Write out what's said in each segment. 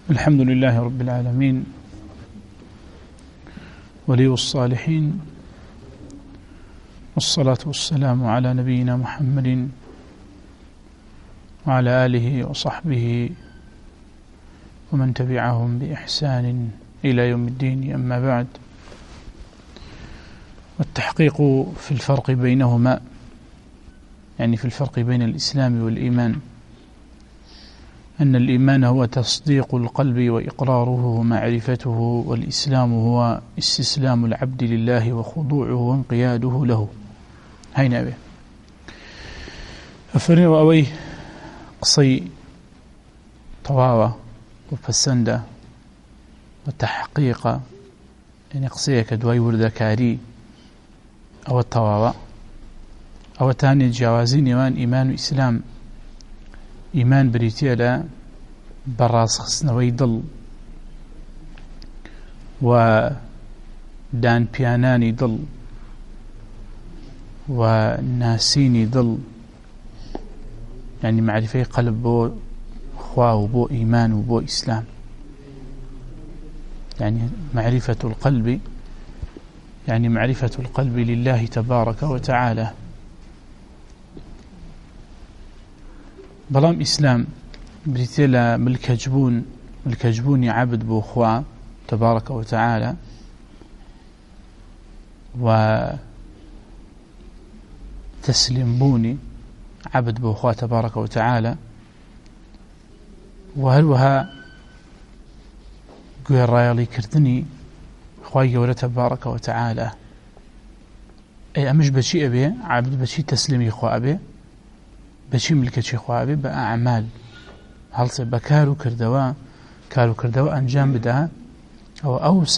الحمد لله رب العالمين ولي الصالحين، والصلاة والسلام على نبينا محمد وعلى آله وصحبه ومن تبعهم بإحسان إلى يوم الدين. أما بعد، والتحقيق في الفرق بينهما، يعني في الفرق بين الإسلام والإيمان، أن الإيمان هو تصديق القلب وإقراره ومعرفته، والإسلام هو استسلام العبد لله وخضوعه وانقياده له. هينا به أفرنوا أوي قصي طواوة وفسندة وتحقيق، يعني قصيك دواي وردكاري أو الطواوة أو تاني جوازين يوان إيمان وإسلام. إيمان بريتيلا براس خصنوي ضل ودان بياناني ضل وناسيني ضل، يعني معرفة قلب بو خوا وبو إيمان وبو إسلام، يعني معرفة القلب، يعني معرفة القلب لله تبارك وتعالى. بلام إسلام بريتيلا ملكجبون عبد بو خوا تبارك وتعالى، وتسلم بوني عبد بو خوا تبارك وتعالى، وهلوها قوي الرايالي كردني خواي قولة تبارك وتعالى. أي أمش بشي أبي عبد بشي تسلمي خوا أبي بشي ملكتشي خوا أبي بأعمال هلسي بكارو كردوا أنجام بدها أو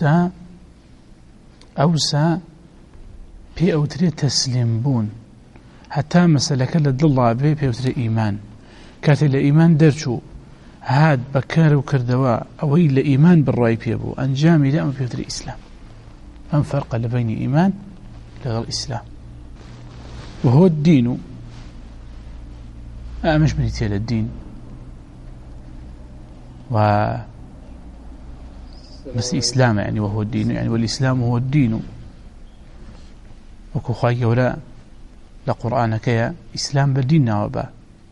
أوسا بي أوتري تسلم بون، حتى مسألة كلا الله بي أوتري إيمان كاتل إيمان درشو هاد بكارو كردوا أو إلا إيمان بالرأي بيبو أنجامي لا في أوتري إسلام. أم فرق بين إيمان لغير الإسلام، وهو الدين مش بنيتيل الدين بس إسلام، يعني وهو الدين، يعني والإسلام هو الدين. وكو خواهي ولا لقرآنك يا إسلام بديننا وبا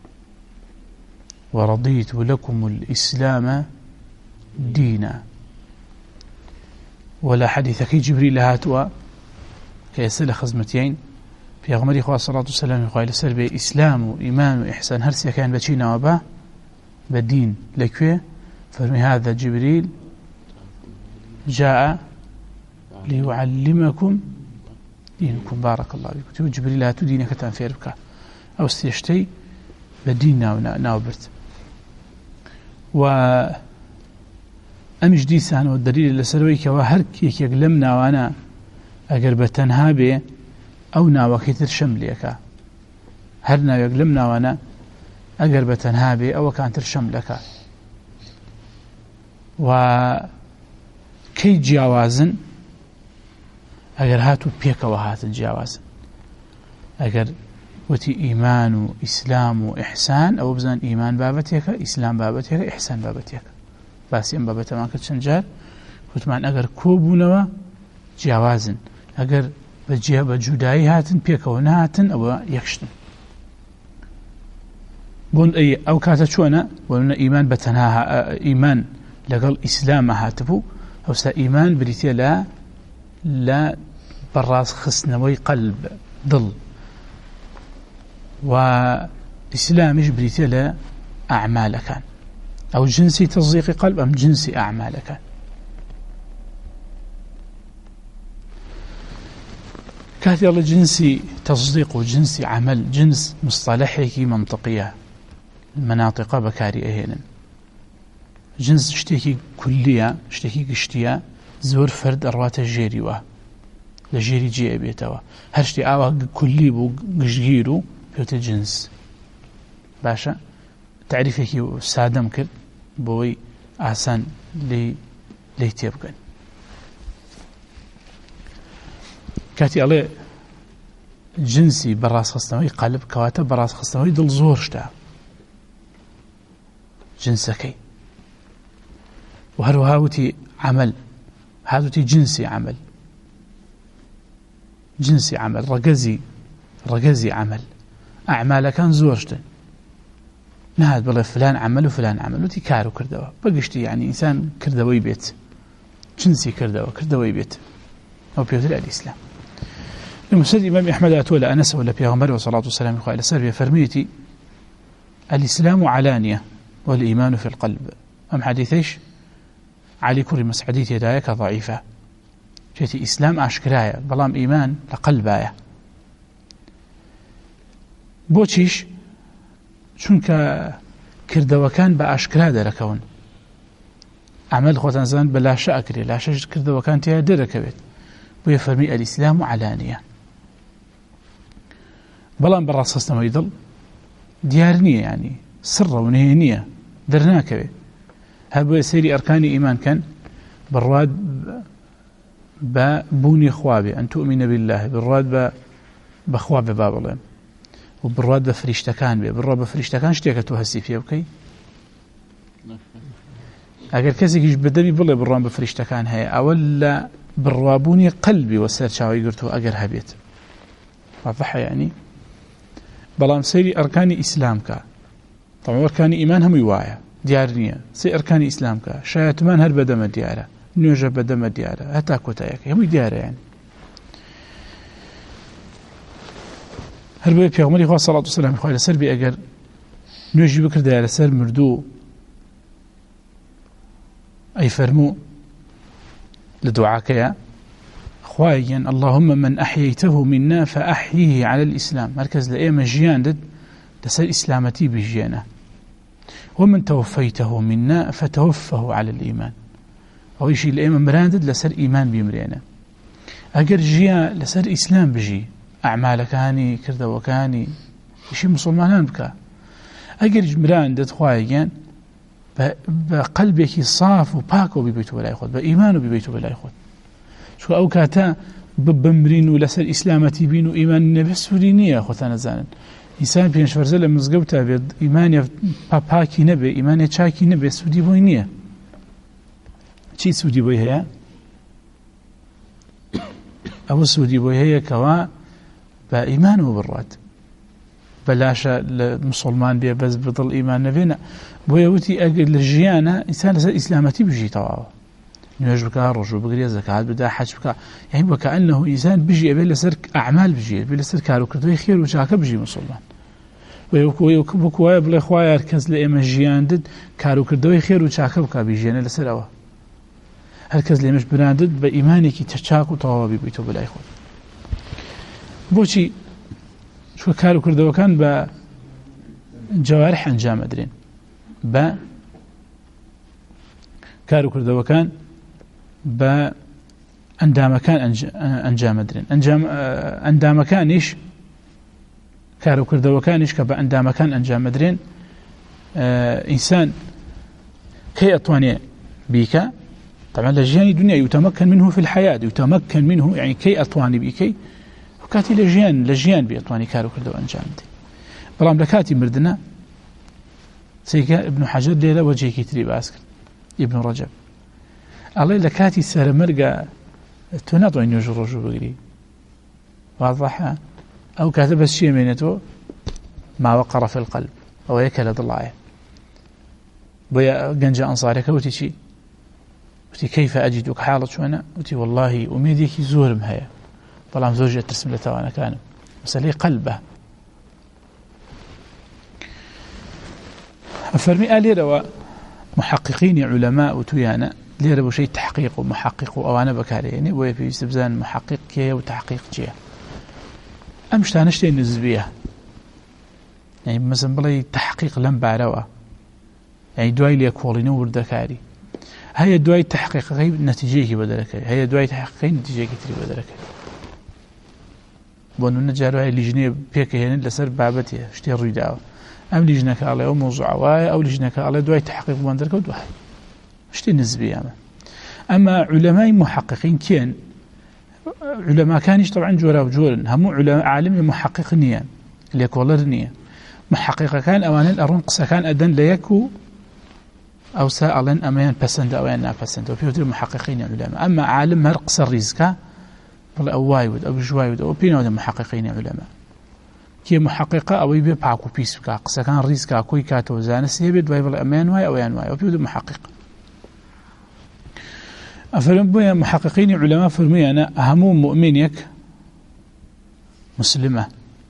ورضيت لكم الإسلام دينا. ولا حديثك جبريل هاتوا كيسأل خزمتين في أغمري خواه صلى الله عليه وسلم يقول لسر بي إسلام وإيمان وإحسان هرسي كان بچينا وبا بدين لكوه فرمي هذا جبريل جاء ليعلمكم دينكم. بارك الله بكم. جبريل هاتو دينك تنفير بك أو استيشتي بديننا ناوبرت. وأمش ديسان والدليل لسرويك وهرك يقلمنا وأنا أقرب تنهابي أو ناوكيتر شمليك هرنا يقلمنا وأنا أقرب تنهابي أو كانتر شملك. وكي جياوازن أقر هاتو بيك وهات الجياوازن، أقر وتي إيمان وإسلام وإحسان أو بزان إيمان بابتك إسلام بابتك إحسان بابتك باسيان بابتك ما كنت شنجار وتمان أقر كوبونوا جياوازن، أقر بجوداي هاتن بيك ونهاتن أو يكشتن بون أي أو كاتا شوانا ولنا إيمان بتنها إيمان لقل إسلام هاتفو أو سا إيمان بريتيا لا براس خسنوي قلب ضل، وإسلامش بريتيا لا أعمالك أو جنسي تصديق قلب أم جنسي أعمالك. كاتي الله جنسي تصديق وجنسي عمل، جنس مصطلحك منطقية المناطق بكاري أهينا، جنس اشتكي كلية اشتكي قشتية زور فرد أروات الجيري لجيري جي أبيتوا هرشتي آوه كلي بو قشجيرو بيوت الجنس باشا تعريفك سادم كر بوي آسان لي تيبقن. كاتي الله جنسي براس خستنوي قلب كواتا براس خستنوي دل زور شتا جنسكي وهروها وتي عمل هذوتي جنسي عمل رجزي عمل أعمال كان زورشتن نهاد بالله فلان عمل وفلان عمل وتي كارو كردوا بقشتي يعني إنسان كردوي بيت جنسي كردوي بيت أو بيوتر الإسلام المسجد إمام أحمد أتولى أنس ولا بيغمبر وصلاة والسلام قال سربي فرميتي الإسلام علانية والإيمان في القلب أم حديثيش علي كل مسحديتي دايك ضعيفة جيتي إسلام أشكرايا بلام إيمان لقلبايا بوشيش چونك كردوكان بأشكرا دركون عمل خوتان زمان بلا شاكري لا شاش كردوكان تيا دركبت ويفرمي الإسلام علانية بلان بالرصاص ما يضل ديارنية يعني سر ونهينية درناكبه هذا يسيري أركان إيمان كان بالراد ببوني خوابي أن تؤمن بالله بالراد بخواب باب الله وبالراد بفريشتكان بالراد بفريشتكان شتيكتو هسي فيه اوكي اگر کسی کش بدمی بله بالراد بفريشتكان هي اولا بالرابوني قلبي وسر شاوي قرتو اگر هبيت واضح يعني بلام سيري أركان إسلام كا طبعا أركان إيمان هم يوايا ديارنية سي أركان إسلام كا شايتمان هر بدم ديارة نوجه بدم ديارة هتا كوتايك هم ديارة يعني هر بي پیغمبر خدا صلی الله علیه و سلم خو سر بي اگر نوجه بكر ديارة سر مردو أي فرمو لدعاك يا خوايا اللهم من أحييته منا فأحيه على الإسلام مركز لأيما جيان دد لسر إسلامتي بجيانه ومن توفيته منا فتوفه على الإيمان أو يشي لأيما مراندد لسر إيمان بيمرينا أقر جيان لسر إسلام بجي أعمالك هاني كرده وكاني يشي مسلمان بك أقر مراندد خوايا بقلبك صاف وباكو ببيته بلا يخد بإيمانه ببيته بلا يخد شو أو كاتا ببمرين ولسر إسلامتي بين وإيمان النبي سورينية خوتانا زانن إنسان بينش فرزل مزقوتا بيد إيمان باكي نبي إيمان چاكي نبي سودي بوينية چي سودي بوي هيا أو سودي بوي هيا كوا بإيمانه بالراد بلاشا المسلمان بيه بس بضل إيمان نبينا بويا وتي أقل الجيانة إنسان لسر إسلامتي بجي تواوا نواج بكا رجو بقرية زكاة بدا حج بكا يعني وكأنه إنسان بيجي أبي لسر أعمال بيجي أبي لسر كارو كردوي خير وشاكا بيجي مسلمان ويوكوايا بلا إخوايا هركز لإيما جيان دد كارو كردوي خير وشاكا بكا بيجي أنا لسر أوا هركز لإيماش براندد بإيماني كي تشاك وطوابي بيتو بلا إخوة بوشي شو كارو كردوي كان بجوارح أنجام أدرين كارو كردوي كان بأندامكان أنجام درين أندامكانيش كارو كردوكانيش كبأندامكان أنجام درين إنسان كي أطواني بيك طبعا لجيان الدنيا يتمكن منه في الحياة يتمكن منه يعني كي أطواني بيكي وكاتي لجيان بأطواني كارو كردو أنجام درين بلام لكاتي مردنا سيكا ابن حجر ليلة وجهي كتري باسكر ابن رجب الله لكاتي سر مرقى تناطوا إن يجر رجو بقري واضحة أو كاتب الشيء منته ما وقر في القلب أو يكل ضلعه بيا قنجة أنصارك وتشي وتي كيف أجدك حالة شو أنا وتي والله أميديك زور مهيا طلع زوجة ترسم لته وأنا كان مسألة قلبه أفرمي آلي روا محققين علماء وتيانا ليرة بشيء تحقيق ومحقق وأنا بكاري يعني ويبي استبزان محقق كيه وتحقيق جيه أمش تانشتين نسبية يعني مثلا بلي تحقيق لم بعروا يعني دواي ليكولين وردكاري هي دواي تحقيق غيب نتيجة بدلك هي دواي تحقيق نتيجة كتير بدلك بونو نجارو هاي لجنة بيك هنا لسر بابتي اشتي الرداء أم لجنك على أو موضوع واي أو لجنك على دواي تحقيق بندرك ودواي اشتي نسبية أما علماء محققين كين علماء كانش طبعا جورا وجورا هم علماء عالم محقق نية ليكولر نية محقق كان أوان الأرنقص كان أدن ليكو أو سألن أمين بسند أو أنا بسند وفي وتر محققين علماء أما عالم هرقص الرزق والله أو وايد أو جوايد أو بينه محققين علماء كي محققة أو يبي بعكو بيس قصة كان رزق كوي كاتو زانس يبي دوايبل أمان واي أو أن واي وفي وتر محقق أفرم بيا محققين علماء فرمي أنا أهم مؤمنك مسلمة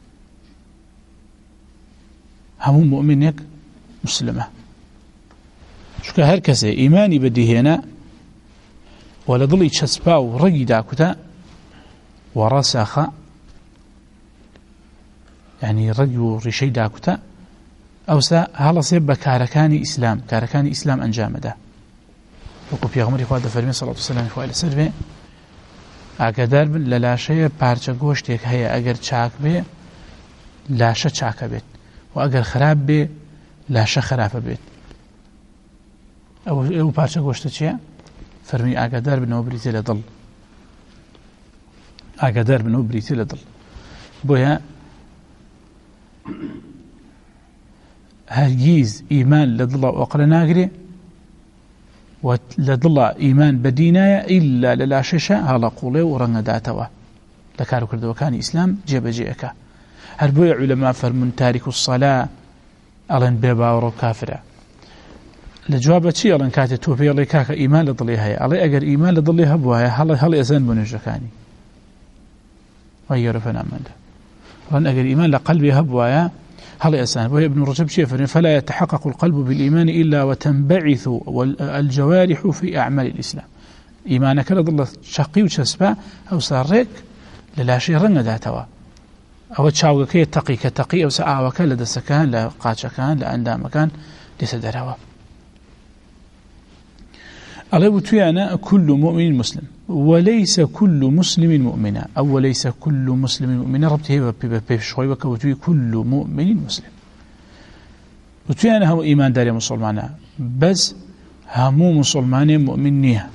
هم مؤمنك مسلمة شو كهركسة إيماني بدي هنا ولا ضل يتشسبا ورقي داكتا ورسخ يعني رقي ورشي داكتا أو هلا سيبا كاركاني إسلام أنجامده وقف يغمر إخوة فرمي صلى الله عليه وسلم إخوة لسرفي أقدر بن للاشيء بارچه گوشتێک هەیە ئەگەر چاک بێ لاشە چاکە بێت و ئەگەر خراپ بێ لاشە خراپە بێت ئەو پارچە گۆشتە چییە؟ فەرمی ئاگادار بنەوە بریتێ لە دڵ ئاگادار بنەوە بریتێ لە دڵ بۆیە هەرگیز ئیمان لە دڵە ئۆقرە ناگرێ و لە دڵە ئیمان بەدی نایە ئیلا لە لاشەشە هەڵە قوڵێ و ڕەنگەداتەوە لە کاروکردەوەکانی ئیسلام جێبەجێەکە هەر بۆیە عولەما فەرمون تاریک الصەلا ئەڵێن بێ باوەڕە و کافرە لە جوابە چی ئەڵێن کاتێ تۆ پێڵێ کاکە ئیمان لە دڵێ هەیە ئەڵێ ئەگەر ئیمان لە دڵێ هەبوایە هەڵی ئەزان بۆ نوێژەکانی وای گەورە فەرمانده ئەڵێن ئەگەر ئیمان لە قەلبێ هەبوایە هل إنسان وهي ابن رجب شيء فلا يتحقق القلب بالإيمان إلا وتنبعث الجوارح في أعمال الإسلام إيمانك لضل شقي وشسبا أو سارك للا شيء رنگ داتوا أو تشاوك يتقي كتقي أو سآوك لدسكان لقاتشكان لأندامكان لسدروا أنا كل مؤمن مسلم وليس كل مسلم مؤمنا أو وليس كل مسلم مؤمنا ربطه بشوي وكوتوي كل مؤمن مسلم وتويانا هو إيمان داري مسلمانا بس همو مسلمان مؤمنيها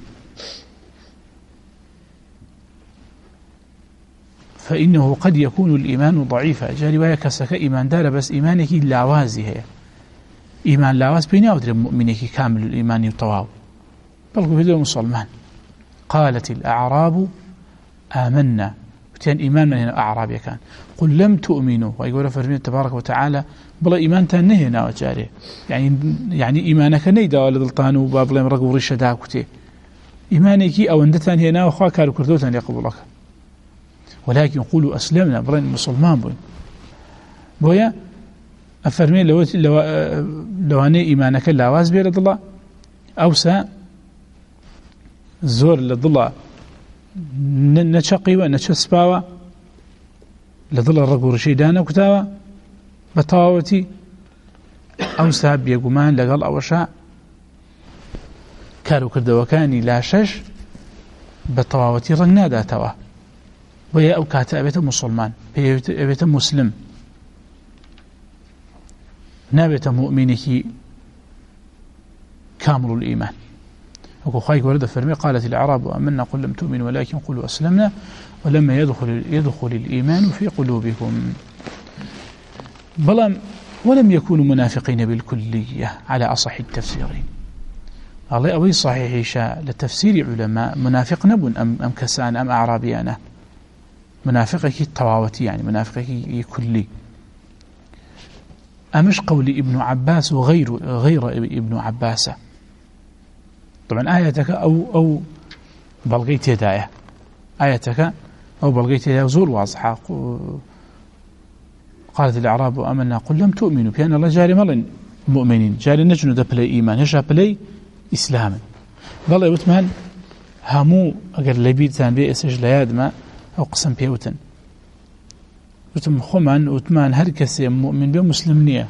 فإنه قد يكون الإيمان ضعيفا جاري ويا كسك إيمان دار بس إيمانك لاوازي هي إيمان لاواز بيني أو مؤمنك كامل الإيمان يطواو بل قبل مسلمان قالت الأعراب آمنا وتين إيمان من هنا أعرابي كان قل لم تؤمنوا ويقول فرمي تبارك وتعالى بلا إيمان تنهنا وجاري يعني إيمانك نيدا ولا ضلطان وباب لهم رقوا رشة داكتي إيمانك أو أندتان هنا وخوا كارو كردوتان يقبلك ولكن قولوا أسلمنا بلا مسلمان بويا أفرمي لو أني إيمانك لاواز بيرد الله أوسا زور لضلا نشقي ونشسباوا لضلا الرقو رشيدانا وكتاوا بطاوتي أو ساب يقومان لقل أو شاء كارو كردوكاني لا شش بطاوتي رقنا داتوا وهي أو كاتا أبيت مسلمان أبيت مسلم نابت مؤمنك كامل الإيمان وخايك ورد فرمي قالت الأعراب آمنا قل لم تؤمنوا ولكن قلوا أسلمنا ولما يدخل الإيمان في قلوبكم بل ولم يكونوا منافقين بالكلية على أصح التفسيرين الله أوي صحيح شاء لتفسير علماء منافق نبن أم كسان أم أعرابيانا منافقك الطواوتي يعني منافقك كلي أمش قول ابن عباس وغير ابن عباس طبعا آياتك أو بلغيت يدايا آياتك أو بلغيت يدايا زور واضحة قالت الأعراب آمنا قل لم تؤمنوا بأن الله جاري ملن مؤمنين جاري نجنو دا بلاي إيمان هشا بلاي إسلاما بل وثمان همو أقر لبيتان بي إسج ليادما أو قسم بيوتن وثم خمان وثمان هركسي مؤمن بمسلم نية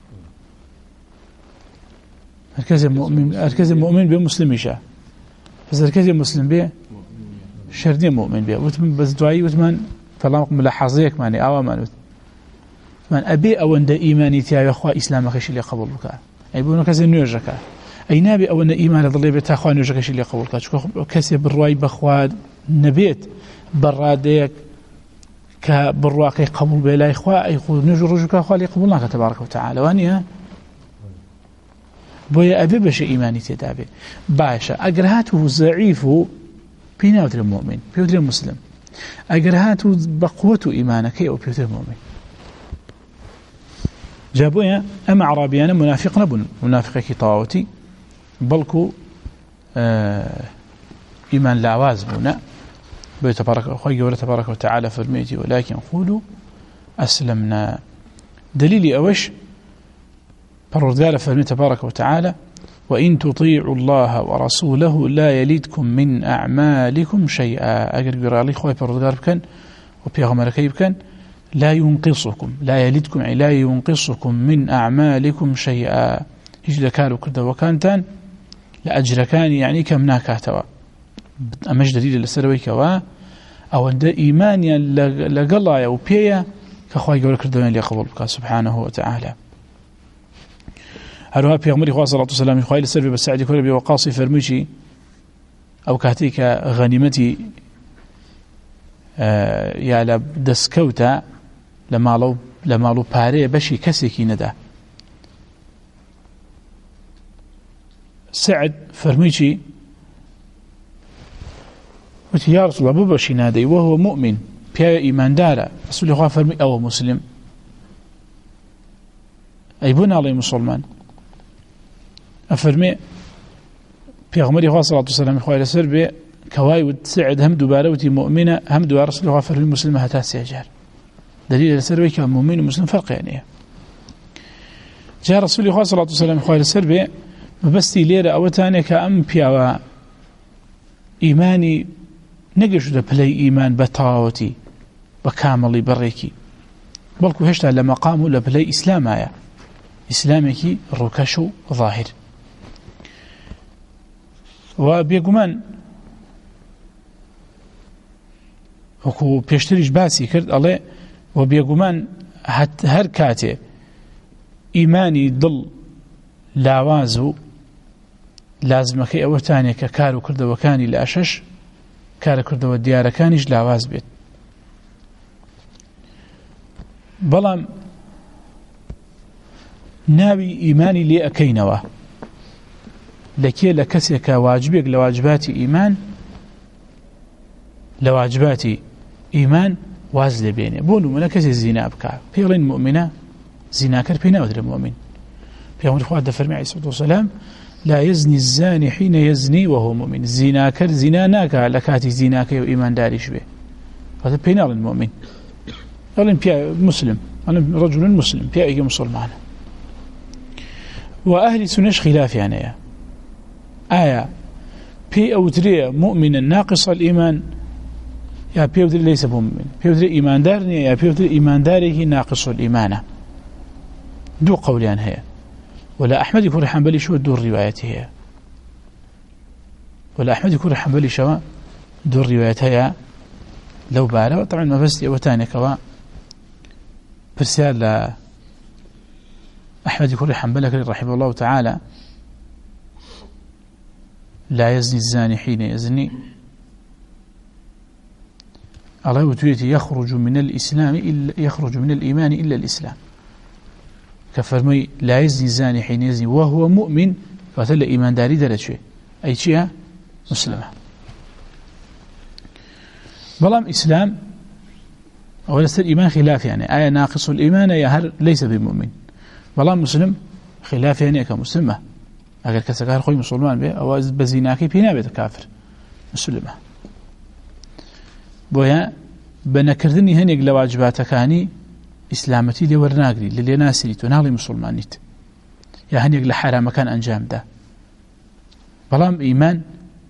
هركسي مؤمن بمسلم إشاء بس هركسي مسلم بيه شردين مؤمن بيه وثمان بس دعائي وثمان فالله ملاحظيك ماني أوامان من أبي أو أن إيماني تيا أخوة إسلام خيش اللي قبول بك أي بقولنا كذا نيوجك أي نبي أو أن إيمان ضلي بتأخوة نيوجك خيش اللي قبول بك كسي بالرواي بأخوة نبيت برادك كبرواقي قبول بلا إخوة يقول نيوج رجك أخوة اللي قبولناك تبارك وتعالى وانيا بويا أبي بش إيماني تدابي باشا أجرهاته ضعيف بيناودر المؤمن بيودر المسلم أجرهاته بقوة إيمانك أو بيودر المؤمن جابويا أما عربيانا منافق نبن منافق كطاوتي بلكو إيمان لعواز بنا خوي تبارك وتعالى فرميتي ولكن قولوا أسلمنا دليلي أوش فالرجال فرمي تبارك وتعالى وإن تطيعوا الله ورسوله لا يلدكم من أعمالكم شيئا أجر برالي خوي فالرجال بكن وبيغمر كيف كان لا ينقصكم لا يلدكم لا ينقصكم من أعمالكم شيئا إيش ذكروا كذا وكانتان لأجر كان يعني كم ناكاتوا أمش دليل لسروي كوا أو عند إيمانيا لقلا أو بيا كخوي يقول كردوين ليقبل بك سبحانه وتعالى هروها بيغمري خواه صلى الله عليه وسلم خواه لسروي بسعدي كوري بوقاصي فرميشي أو كاتيك غنيمتي يا لدسكوتا لما لو باري بشي كسيكي ندا سعد فرميشي وتي يا رسول الله ببشي نادي وهو مؤمن بيا إيمان دارا رسول الله فرمي أو مسلم أي بنا عليه مسلمان أفرمي بيغمري خواه صلى الله عليه وسلم خواه لسربي كواي وتسعد هم دوباره وتي مؤمنة هم دوباره رسول الله فرمي مسلمة هتاسي أجار دليل لسربي كان مؤمن ومسلم فرق يعني جاء رسول الله صلى الله عليه وسلم خواه لسربي مبستي ليرة أو تاني كأم بيا إيماني نقش ده بلي إيمان بطاوتي بكاملي بريكي بلكو هشتا لما قاموا لبلي إسلام آية إسلامك ركشو ظاهر وبيقومان وكو بيشتريش باسي كرد الله وبيقومان هر كاتي إيماني ضل لاوازو لازمك أوتاني ككارو كرد وكاني لأشش كار كردو الديار كانش لاواز بيت بلام ناوي إيماني لي أكينوا لكي لكسيك واجبك لواجبات إيمان لواجبات إيمان واز لبيني بولو من كسي الزنا بكا بيغلين مؤمنة زنا كر بينا ودر المؤمن بيغمر فؤاد فرمي عليه الصلاة والسلام لا يزني الزاني حين يزني وهو مؤمن زنا كر زنا ناكا لكاتي زنا كي وإيمان داريش به هذا بينا المؤمن قال بيا مسلم أنا رجل مسلم بيا إيجي مسلمان وأهل سنش خلاف يعني آية بي أودري مؤمنا ناقص الإيمان يا بي أودري ليس مؤمن بي أودري إيمان دارني يا بي أودري إيمان داره ناقص الإيمان دو قولان هي ولا أحمد يكون حنبلي شو دور روايته ولا أحمد يكون حنبلي شو دور روايته لو بارا طبعا ما بس وتاني كوا برسال أحمد يكون حنبلك رحمه الله تعالى لا يزني الزاني حين يزني الله وتويتي يخرج من الإسلام إلا يخرج من الإيمان إلا الإسلام كفرمي لا يزني الزاني حين يزني وهو مؤمن فتلا إيمان داري درجة أي شيء مسلمة بلام إسلام أولا سر إيمان خلاف يعني آية ناقص الإيمان يهر ليس بمؤمن بلام مسلم خلاف يعني كمسلمة أقل كسكار خوي مسلمان به أو بزيناكي بينا بيت كافر مسلمة بويا بنكردني هنيك لواجباتكاني إسلامتي لي ورناقري للي ناسري تنالي مسلمانيت يا هنيك لحرام كان أنجام ده بلام إيمان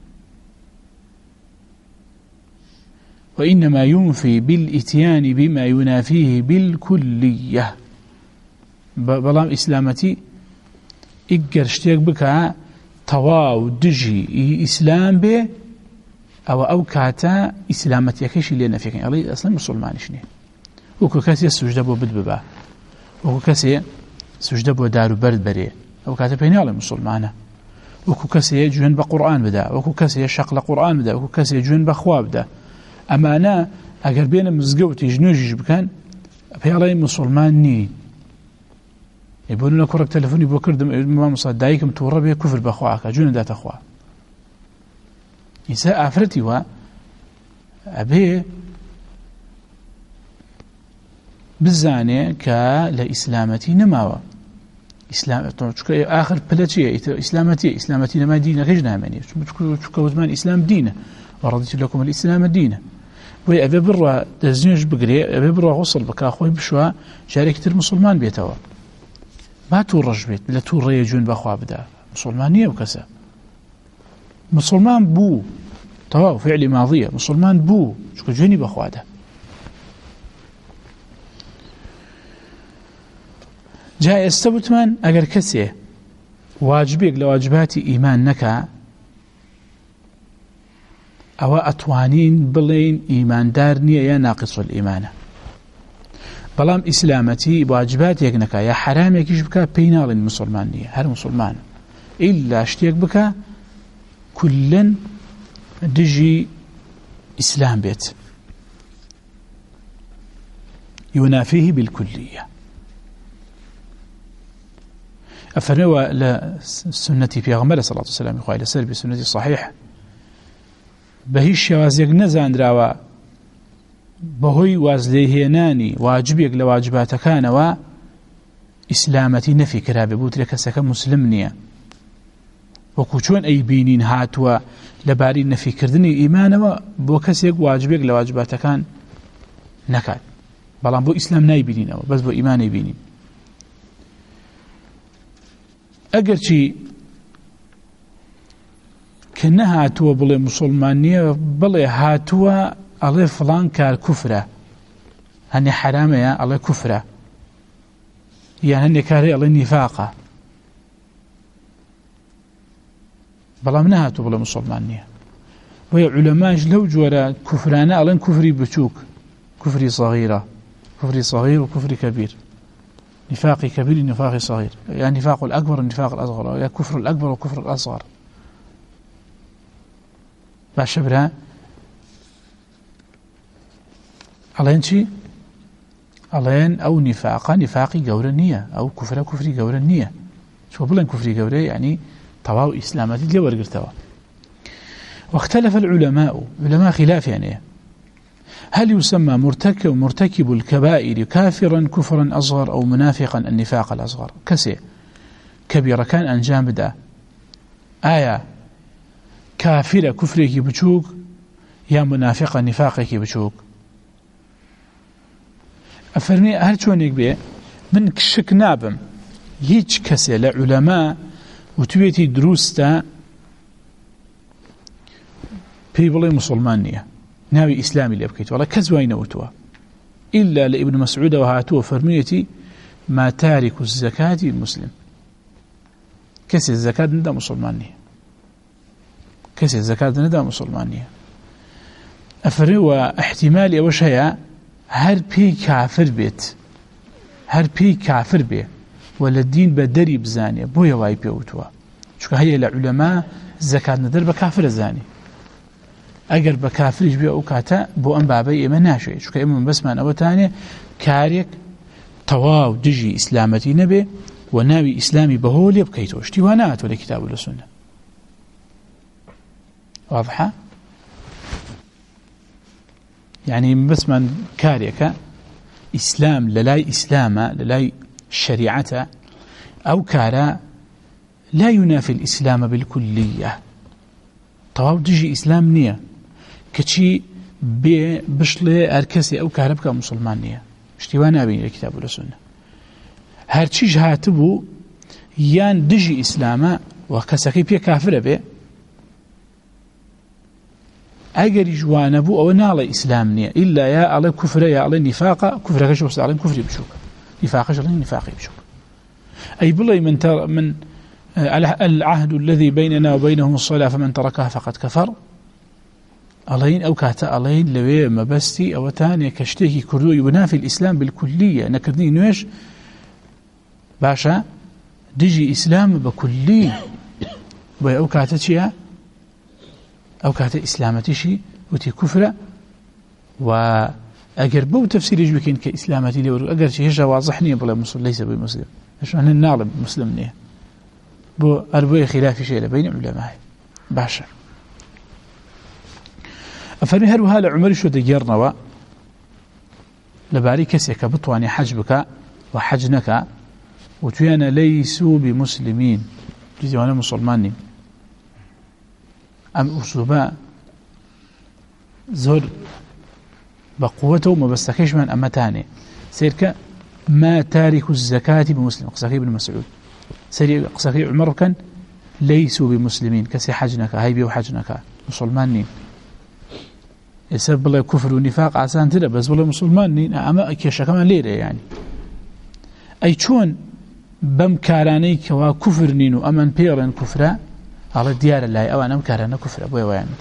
وإنما ينفي بالإتيان بما ينافيه بالكلية بلام إسلامتي إقر اشتيك بك تواو دجي إسلام به أو كاتا إسلامتي يكيش اللي نفيك يعني أصلا مسلمانيش نيه وكو كاسي سجده بو بدببا وكو كاسي سجده بو دارو برد بري أو كاتا بيني على مسلمانة وكو كاسي جوين بقرآن بدا وكو كاسي شقل قرآن بدا وكو كاسي جوين بخوا بدا أما أنا أقر بين مزقوتي جنوجي بكان في علي مسلمان ني يبوننا كورك تلفوني بوكردم ما مصاد دايكم توربي كفر بأخواك جون دات أخوا إنساء أفرتي و أبي بزاني كالإسلامتي نماوة إسلام آخر بلاتية إسلامتي نما دينه غيجنا مني شو وزمان إسلام دينه ورضيت لكم الإسلام دينه وي أبي برا دزنيش بقري أبي برا غسل بكا أخوي بشوا شاركت المسلمان بيتوا ما تورج بيت لا تور يجون بأخوا بدا مسلمانية وكذا مسلمان بو توا فعل ماضية مسلمان بو شو جوني بأخوا ده جاء استبتمان أجر كسيه واجبك لواجبات إيمان نكا أو أتوانين بلين إيمان دارني يا ناقص الإيمان بلام إسلامتي واجبات يكنكا يا حرام يكيش بكا بينال المسلمانية هر مسلمان إلا اشتيك بكا كلن دجي إسلام بيت ينافيه بالكلية أفرنوا لسنة في غمرة صلى الله عليه وسلم يقول لسر بسنة صحيح بهيش وازيق نزان دراوا بهوي وازليهناني واجبيق لواجبات كان وإسلامتي نفي كرابي بوتريك سكا مسلمنية وكوشون أي بينين هاتوا لباري نفي كردني إيمانا بوكسيق واجبيق لواجبات كان نكاد بلان بو إسلام ناي بينين بس بو إيمان يبينين أجرشي كأنها هاتوا بلي مسلمانية بلي هاتوا على فلان كالكفرة هني حرامة على كفرة يعني هني كاري على نفاقة بلا من هاتوا بلي مسلمانية وهي علماء لو جورا كفرانا على كفري بشوك كفري صغيرة كفري صغير وكفري كبير نفاق كبير نفاق صغير يعني نفاق الأكبر والنفاق الأصغر يعني كفر الأكبر وكفر الأصغر باشبرها علين شي علين أو نفاقي جورا النية أو كفري جورا النية شو بلن كفري جورا يعني طواو إسلاماتي اللي ورقرتوا واختلف العلماء علماء خلاف يعني هل يسمى مرتكب الكبائر كافرا كفرا أصغر أو منافقا النفاق الأصغر كسي كبيرة كان أنجام بدا آية كافرة كفرك بشوك يا منافقة نفاقك بشوك أفرمي هل شونيك بيه من كشك نابم هيج كسي لعلماء وتويتي دروستا بيبلي مسلمانية ناوي إسلامي اللي أبكيت والله كزوين وتوا إلا لابن مسعود وهاتوا فرميتي ما تارك الزكاة المسلم كسي الزكاة ندى مسلمانية كسي الزكاة ندى مسلمانية أفروا احتمالي أوش هي هر بي كافر بيت ولا الدين بدري بزاني بويا واي بيوتوا شو هي العلماء الزكاة ندر بكافر الزاني اگر بكافرش بيا او كاتا بو ام بابي اما ناشي شو كايما بس ما او تاني كاريك تواو دجي اسلامتي نبي وناوي اسلامي بهولي بكيتوش تيوانات ولا كتاب ولا سنه واضحه يعني بس ما كاريك اسلام للاي اسلام للاي شريعته او كارا لا ينافي الاسلام بالكليه تواو دجي اسلام نيه كشي بشلي أركسي أو كهربك مسلمانية اشتوانا بين الكتاب والسنة هرچيج هاتبو يان دجي إسلاما وكسكي بيه كافر بيه أجري جوانا بو أو نالي إسلامنية إلا يا على كفر يا على نفاق كفر كشوف على كفر بشوك نفاق على نفاق بشوك أي بالله من العهد الذي بيننا وبينهم الصلاة فمن تركها فقد كفر ألين أو كاتا ألين لوي مبستي أو تاني كشتيكي كردو ينافي الإسلام بالكلية نكردني نوش باشا دجي إسلام بكلية أو كاتا شيئا أو كاتا إسلامتي شي وتي كفرة وأجر بو تفسير يجبكين كإسلامتي لي أجر شيء هجا واضحني بلا مسلم ليس بمسلم شون النعلم مسلم نيه بو أربوي خلاف شيء بين علماء باشا أفرمي هروها لعمر شو دقيرنا لباري كسيك بطواني حجبك وحجنك وتيانا ليسوا بمسلمين جزي وانا مسلمانين أم أسلوبا زور بقوته وما بستكيش من أمتاني سيرك ما تارك الزكاة بمسلم قصاكي بن مسعود سيري قصاكي عمر كان ليسوا بمسلمين كسي حجنك هاي بيو حجنك مسلمانين يسبب الله كفر ونفاق عسان تلا بس والله مسلمانين أما كيشا كمان ليرة يعني أي شون بمكاراني كوا كفر نينو أمن بيرن كفرا على ديار الله أو أنا مكارنا كفر أبوي ويعمل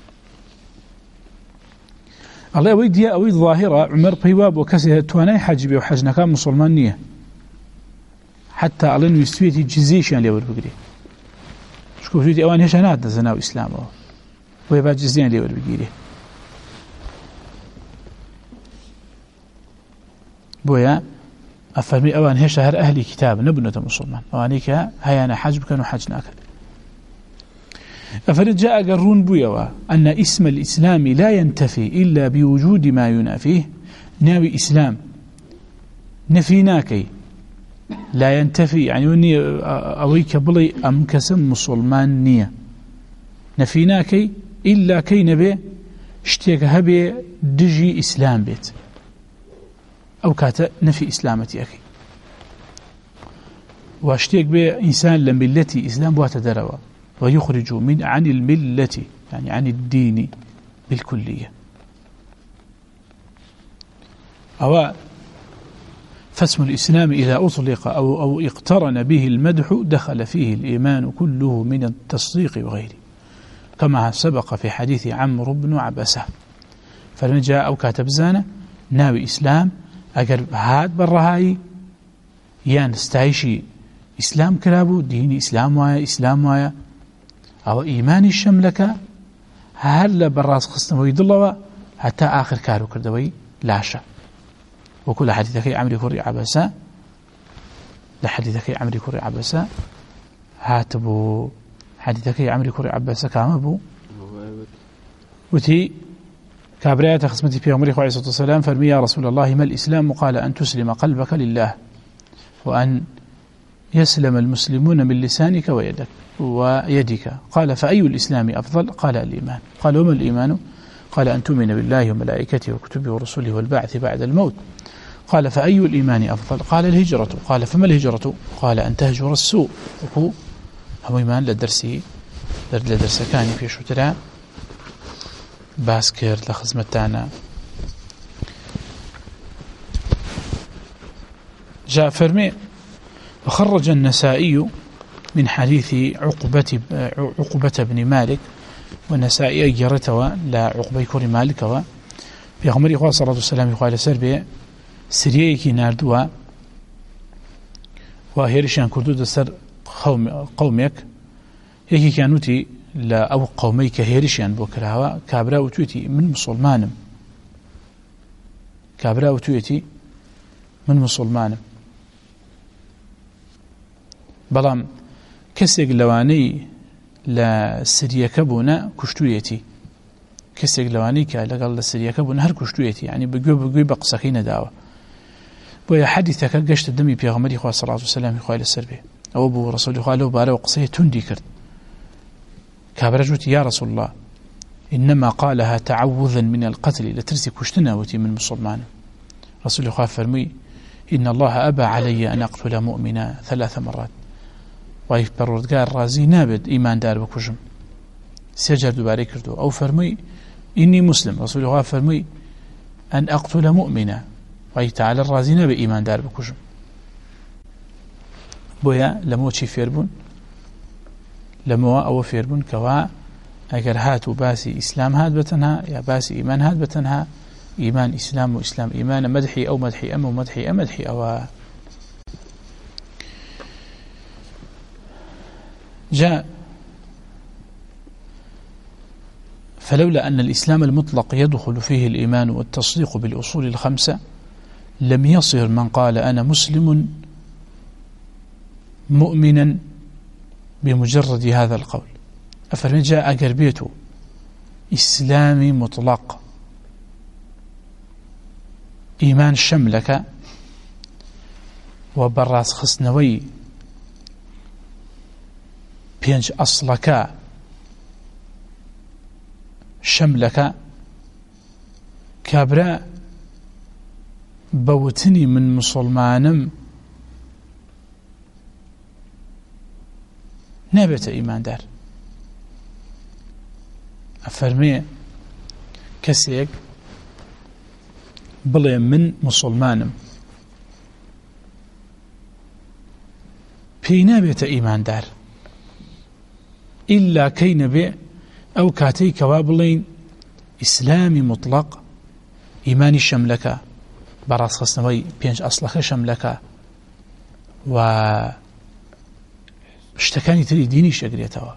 الله ويديا أو الظاهرة عمر بيواب وكسي تواني حجبي وحجنا كان مسلمانية حتى على إنه يستوي جزيشان ليور بقري شكو بتويتي أوان هيش هنات نزناو إسلام ويبقى جزيان ليور بقري بويا أفهمي أوان هيش هر أهلي كتاب نبنة مسلمان أوانيك هيانا حجب كانوا حجناك أفرد جاء قرون بويوا أن اسم الإسلام لا ينتفي إلا بوجود ما ينافيه ناوي إسلام نفيناكي لا ينتفي يعني وني أويك بلي أمكسم مسلمان نية نفيناكي إلا كي نبي اشتيك هبي دجي إسلام بيت أو كاتا نفي إسلامتي أكي واشتيك بي إنسان لملتي إسلام بوات دروا ويخرج عن الملة يعني عن الدين بالكلية أو فاسم الإسلام إذا أطلق أو اقترن به المدح دخل فيه الإيمان كله من التصديق وغيره كما سبق في حديث عمرو بن عبسة فلما جاء أو كاتب زانة ناوي إسلام أقرب هاد برهاي يان استعيشي إسلام كلابو ديني إسلام وايا أو إيماني الشملكة هل براس خصنا ويدلوا حتى آخر كارو كردوي لاشا وكل حديثك عمري كوري عبسا لحديثك عمري كوري عبسا هاتبو حديثك عمري كوري عبسا كامبو وتي كابريات خصمتي في عمري عليه الصلاة والسلام فرمي يا رسول الله ما الإسلام قال أن تسلم قلبك لله وأن يسلم المسلمون من لسانك ويدك قال فأي الإسلام أفضل قال الإيمان قال وما الإيمان قال أن تؤمن بالله وملائكته وكتبه ورسله والبعث بعد الموت قال فأي الإيمان أفضل قال الهجرة قال فما الهجرة قال أن تهجر السوء وهو إيمان لدرس كان في شترا باسكر لخزمتانا جاء فرمي وخرج النسائي من حديث عقبة بن مالك والنسائي أجرته لا عقبة كور مالك في غمر إخوة صلى الله عليه وسلم قال سربي سريكي ناردوا وهيرشان كردود سر قومك هيك كانوتي لا أو قوميك هيرشان بوكرها كابرا وتويتي من مسلمانم كابرا وتويتي من مسلمانم بلام كسيق لواني لا سريك بونا كشتويتي كسيق لواني كالقال لا سريك بونا هر كشتويتي يعني بقوي بقسخين داوة بويا حديثك قشت الدمي بيغمري خواه صلى الله عليه وسلم خواه للسربي أو أبو رسول خواه له بارا وقصيه تندي كرد كابرجوتي يا رسول الله إنما قالها تعوذا من القتل لترسي كشتنا وتي من مسلمان رسول خواه فرمي إن الله أبى علي أن أقتل مؤمنا 3 مرات وإف بردقار رازي نابد إيمان دار بكجم سجر دوباري كردو أو فرمي إني مسلم رسول الله فرمي أن أقتل مؤمنا وإف تعالى الرازي نابد إيمان دار بكجم بويا لموتشي فيربون لموا أو فيربون كوا أجر هات وباسي إسلام هات بتنها يا باسي إيمان هات بتنها إيمان إسلام وإسلام إيمان مدحي أو مدحي أم ومدحي أمدحي أو جاء فلولا أن الإسلام المطلق يدخل فيه الإيمان والتصديق بالأصول 5 لم يصر من قال أنا مسلم مؤمنا بمجرد هذا القول. أفرمي جاء قربيته إسلامي مطلق، إيمان شملك وبراس خسنوي بينج أصلك شملك كابرا بوتني من مسلمانم نبت إيمان دار. أفرمي كسيك بلي من مسلمانم في نبت إيمان دار إلا كي نبي أو كاتي كوابلين إسلامي مطلق إيماني شملك براس خصنوي بينج أصلك شملك و اشتكاني تري ديني شقريتها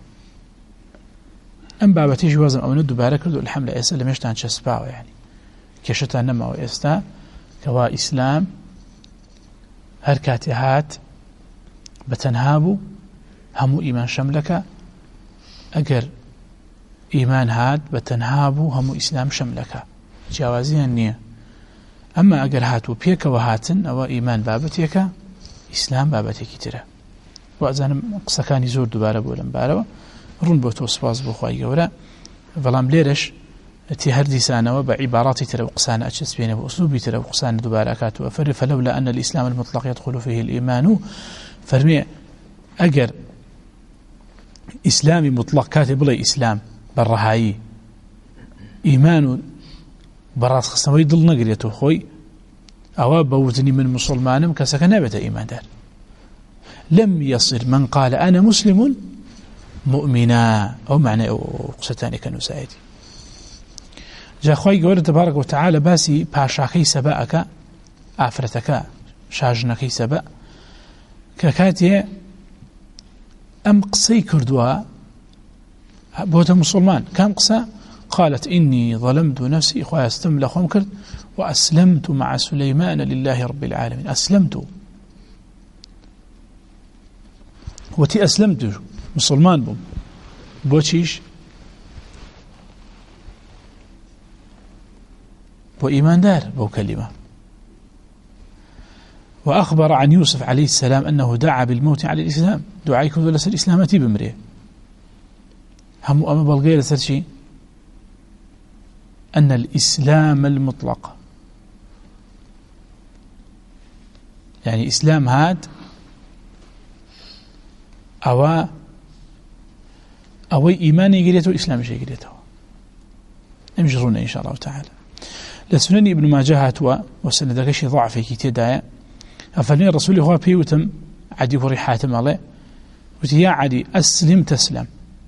أم بابتي جوازم أو ندو باركردو الحملة إيسا لمشتان شسباو يعني كشتان نما وإستا كوا إسلام هركاتي هات بتنهابو همو إيمان شملك أجر إيمان هات بتنهابو همو إسلام شملك جوازيها النية. أما أجر هاتو بيك وهاتن أو إيمان بابتيك إسلام بابتيك ترى وأزانم قسەکانی زۆر دووبارە بۆ لەم بارەوە ڕوون بۆ تۆ سپاس بۆ خوای گەورە بەڵام لێرەش تی هەر دیسانەوە بە عیباراتی ترە و قسانە ئەچەسپێنێ بە ئوسلوبی ترە و قسانە دووبارە ئەکاتەوە فەرمی فلولا أن الإسلام المطلق يدخل فيه الإيمان فەرمی ئەگەر ئیسلامی مطلق کاتێ بڵێ ئیسلام بەڕەهایی ئیمان و بەڕاستخستنەوەی دڵ نەگرێتەوە خۆی ئەوە بەوتنی من مسلمانم کەسەکە نابێتە ئیماندار. لم يصر من قال أنا مسلم مؤمنا أو معنى قصتاني كنوسايتي جا خوي قول تبارك وتعالى باسي باشاكي سباءك آفرتك شاجنكي سباء ككاتي أم قصي كردوا بوتا مسلمان كم قصة قالت إني ظلمت نفسي إخوة استمل أخوهم كرد وأسلمت مع سليمان لله رب العالمين. أسلمت وتي أسلمت مسلمان بوم بوشيش بو إيمان دار بو كلمة. وأخبر عن يوسف عليه السلام أنه دعا بالموت على الإسلام دعايكم لسر إسلامتي بمريه هم أما بلغي لسر شيء أن الإسلام المطلق يعني إسلام هاد أو إيمان يقريته إسلام شيء يقريته امجرون إن شاء الله تعالى. لسنن ابن ماجه هاتوا وسندك شيء ضعف في كتدايا أفلين الرسول هو بيوتم عدي وري حاتم عليه وتي يا عدي أسلم تسلم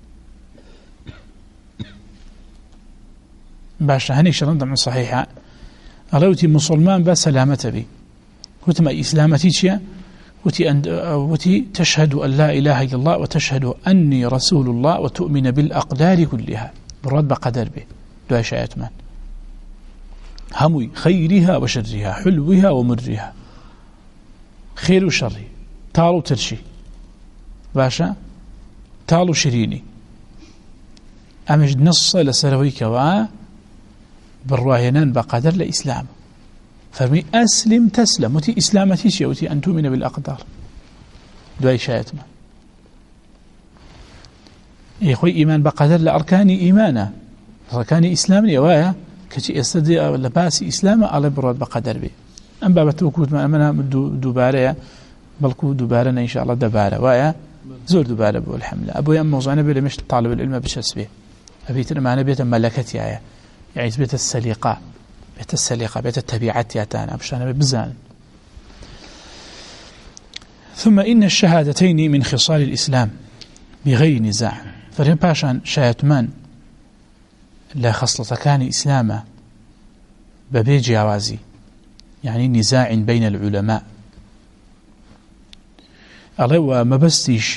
باشا هني شرط من صحيحة ألوتي مسلمان بس سلامة بي وتما إسلامتي شيء وتي تشهد أن لا إله إلا الله وتشهد أني رسول الله وتؤمن بالأقدار كلها برد بقدر به دعاء شايات من همي خيرها وشرها حلوها ومرها خير وشر تالو ترشي باشا تالو شريني أمجد نص لسرويك بالرواينان بقدر لإسلام فرمي أسلم تسلم وتي إسلامتي شيء وتي أن تؤمن بالأقدار دعاء شايتنا يا أخوي إيمان بقدر لأركاني إيمانا أركاني إسلامي وايا كشي يستدي لباسي إسلام على براد بقدر به أم بابا وكوت ما أمنا دوبارة بلكو دوبارة إن شاء الله دبارة وايا زور دوبارة بو الحملة أبوي أم موزعنا بلا مش طالب العلم بشسبه أبيتنا معنا بيت ملكتي يعني بيت السليقة بيت السليقة بيت التبيعات ياتانا بشانا بزان. ثم إن الشهادتين من خصال الإسلام بغير نزاع فرهم باشان شايتمان لا خصلة كان إسلاما ببي جوازي يعني نزاع بين العلماء الله وما بستيش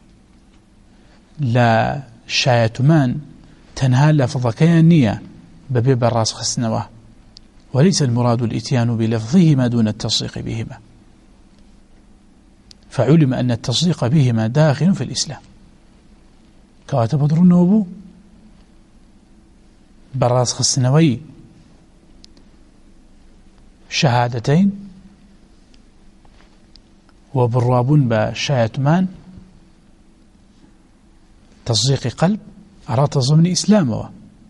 لا شايتمان تنهى لفظكيا النية ببي براس خسنوه وليس المراد الاتيان بلفظهما دون التصديق بهما فعلم أن التصديق بهما داخل في الإسلام كواتب بدر النوبو براس خسنوي شهادتين وبروابون بشايتمان تصديق قلب أراد ضمن إسلامه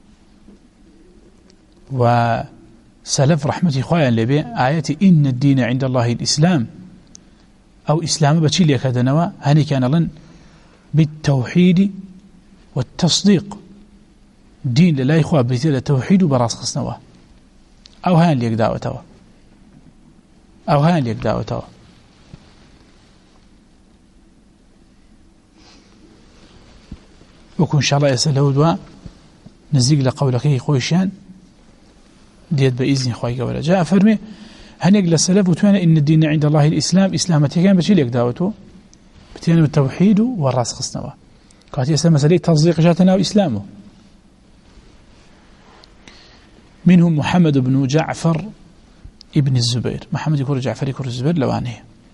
وسلف رحمة إخوائي لبي آية إن الدين عند الله الإسلام أو إسلام بتشيلي كدنوا هني كان لن بالتوحيد والتصديق دين لا إخوة بيتي التوحيد وبراس خصنوا أو هان ليك دعوتوا أو هان ليك دعوتوا وكن شاء الله يسأله دواء نزيق لقولك خويشان ديت بإذن خوي قولا جاء فرمي هنيق للسلف وتوانا إن الدين عند الله الإسلام إسلامتي كان بشي ليك دعوته بتوانا التوحيد والراس خصنوا كانت يسأل مسألة تصديق جاتنا وإسلامه منهم محمد بن جعفر ابن الزبير محمد يكون جعفر يكون الزبير لوانه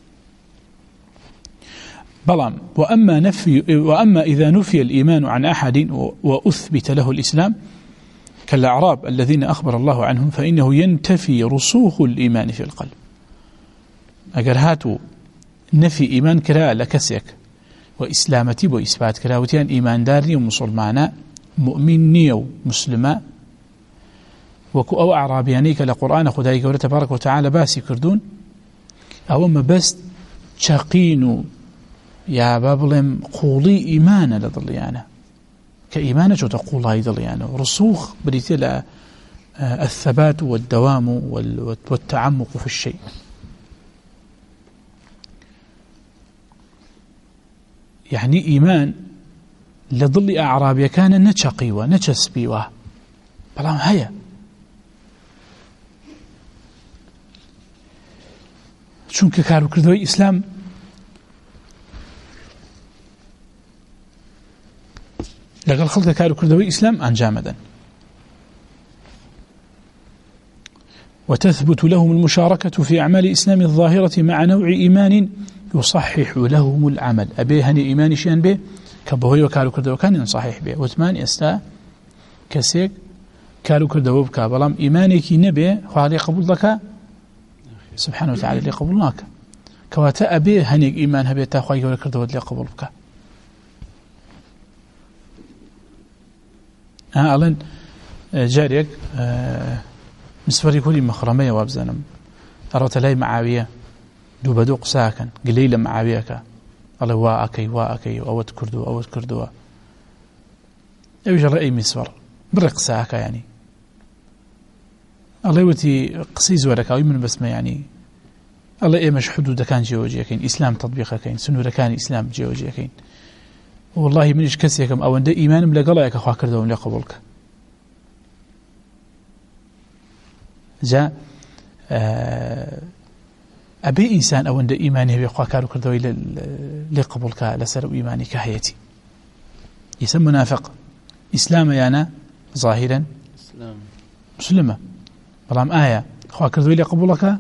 بلام وأما إذا نفي الإيمان عن أحد وأثبت له الإسلام كالأعراب الذين أخبر الله عنهم فإنه ينتفي رسوخ الإيمان في القلب أجر هاتوا نفي إيمان كراء لكسيك وإسلامتي وإثبات كراء وتيان إيمان دارني ومسلمانا مؤمني ومسلماء وكو أو أعرابيانيك لقرآن خداي قوله تبارك وتعالى باسي كردون أو أما بس شاقين يا بابلم قولي إيمانا لضليانا كإيمانا شو تقول الله يضليانا رسوخ بريتلا الثبات والدوام والتعمق في الشيء يعني إيمان لضل أعرابيا كان نتشقيوة نتشسبيوة بلام هيا چونکە کاروکردەوەی ئیسلام لەگەڵ خەڵکە کاروکردەوەی ئیسلام ئەنجامەدەن وتثبت لهم المشاركة في أعمال الإسلام الظاهرة مع نوع إيمان يصحح لهم العمل أبي هني إيماني شيئا به كبهوي وكاروكردەوە كان صحيح به وثمان يستا كسيك كاروكردەوە بکا بەڵام إيمانێکی نەبێ خوا لێ قبول دەکا سبحانه وتعالى اللي قبولناك كواتا أبي هنيك إيمان هبي تاخوي ولا كردوات اللي قبول بك ألين جاريك مسفري كلي مخرمية وابزانم أرات لي معاوية دوبدوق ساكن قليلا معاويك الله واكي أوت كردو أوجه رأي مسفر برق ساكا يعني الله يوتي قصيز ولك أو يمن بس ما يعني الله إيمش حدود كان جيوجي كين إسلام تطبيقه كين سنور كان إسلام جيوجي كين والله منش كسيكم أو أن ده إيمان ملا قلاك أخوة كردوهم لقبولك جاء أبي إنسان أو أن ده إيمانه بأخوة كردوه لقبولك لسر إيماني كهيتي يسمى منافق إسلام يانا ظاهرا مسلمة بلام آية خوا كردوي لي قبولك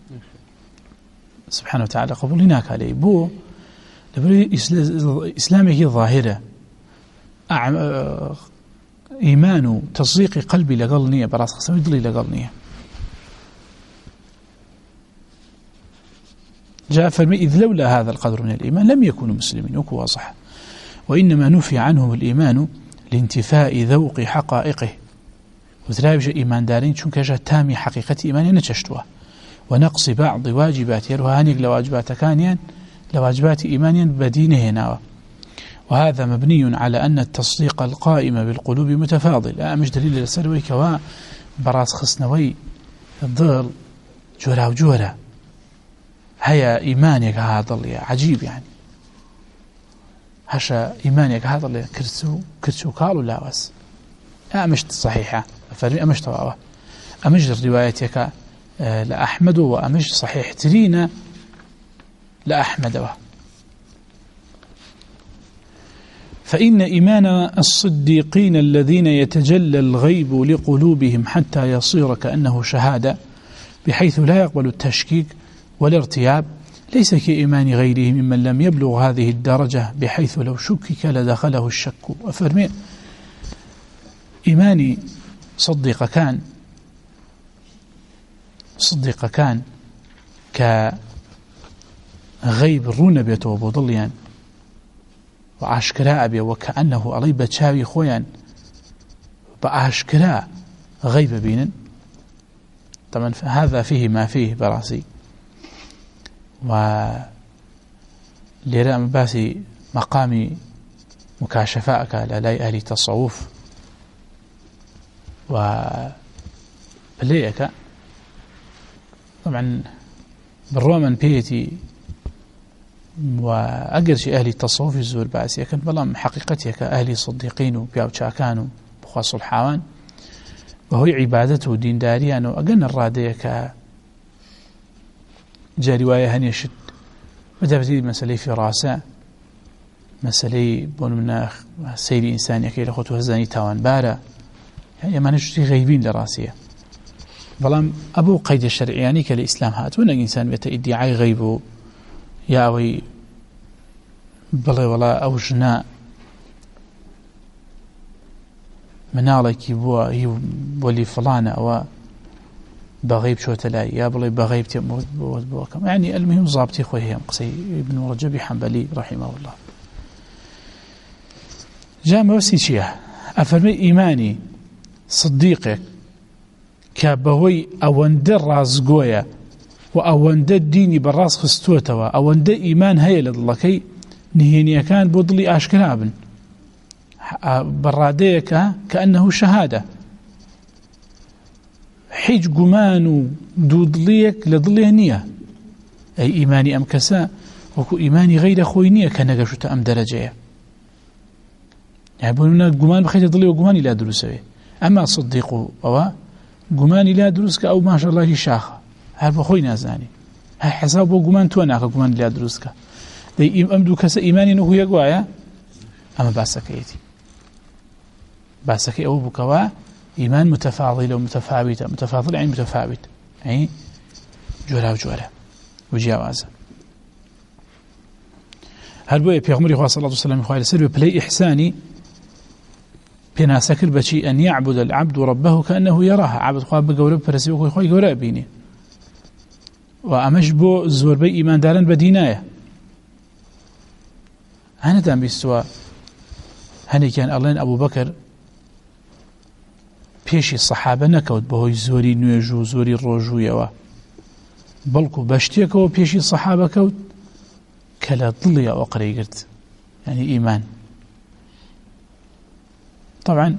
سبحانه وتعالى قبول هناك عليه بو دبري إسلامه هي ظاهرة إيمان تصديق قلبي لقلني براس خصم يدلي لقلني جاء فرمي إذ لولا هذا القدر من الإيمان لم يكونوا مسلمين وكو واضح وإنما نفي عنهم الإيمان لانتفاء ذوق حقائقه وذلك إيمان دارين چونك جاء تامي حقيقة إيمانيا نتشتوه ونقص بعض واجبات يروهانيك لواجبات كانيا لواجبات إيمانيا بدينه هنا وهذا مبني على أن التصديق القائم بالقلوب متفاضل مش دليل للسروي كوا براس خصنوي الظل جورا وجورا هيا إيمانيك هذا اللي عجيب يعني هشا إيمانيك هذا اللي كرتسو قالوا لا بس مش صحيحة فرمي مش طواوة أمش روايتك لأحمد وأمش صحيح ترينا لأحمد فإن إيمان الصديقين الذين يتجلى الغيب لقلوبهم حتى يصير كأنه شهادة بحيث لا يقبل التشكيك والارتياب ليس كإيمان غيره ممن لم يبلغ هذه الدرجة بحيث لو شكك لدخله الشك. وفرمي إيماني صدق كان كغيب رون بيته وبضليان وعشكراء بي وكأنه علي بتشاوي خويا بعشكراء غيب بينا. طبعا هذا فيه ما فيه براسي. وليرى مباسي مقامي مكاشفاءك للاي أهل التصوف وبليك طبعا بالرومان بيتي وأقرش أهل التصوف الزور باسي كان بلام حقيقتي كأهل صديقين وبياو شاكانوا بخاص الحوان وهو عبادته ودين داريان وأقن الرادية كجاري وايا هنيشت ودابتي مسألة في راسه مسألة بون مناخ سير إنسان يكي لخوته هزاني تاوان بارا يعني ما نشتي غيبين لراسية بلام أبو قيد الشرعياني كالإسلام هات وانا إنسان بيتإدعاء غيبه ياوي بلي ولا أو جناء منالك بولي فلانة أو بغيب شو تلاي يا بلي بغيب تموت بوكم يعني المهم ضابطي خويهم قصي ابن رجب حنبلي رحمه الله جاء موسي شيء أفرمي إيماني صديقك كابوي أوند رازقويا وأوند الديني بالراس خستوتوا أوند إيمان هاي لضلكي نهيني كان بضلي أشكرابن براديك كأنه شهادة حيج قمان دودليك لضليه نية أي إيماني أم كساء وكو إيماني غير خوينية كنقشت أم درجة يعني بقولنا قمان بخير ضليه وقماني لا دروسه أما صديقوا أو قماني لا دروسك أو ما شاء الله لشاخة هل بخوي نازاني هاي حساب وقمان تواناك قماني لا دروسك دي أمدو كساء إيماني نهو يقوايا أما باسكيتي باسكي أو بكوا إيمان متفاضل ومتفاوت متفاضل يعني متفاوت يعني جولا وجولا وجياوازا هل بو بيغمري خواه صلى الله عليه وسلم خواه لسر بلي إحساني بنا سكر بشي أن يعبد العبد ربه كأنه يراها عبد خواه بقورب فرسي وخواه قورب بيني وأمش بو زور بي إيمان دارن بدينايا هنا دام بيستوى هني كان ألين أبو بكر پێشی سەحابە نەکەوت بەهۆی زۆری نوێژ و زۆری ڕۆژوویەوە بەڵکو بەشتێکەوە پێشی سەحابە کەوت کە لە دڵی ئەوە قرەی گرت يعني إيمان. طبعا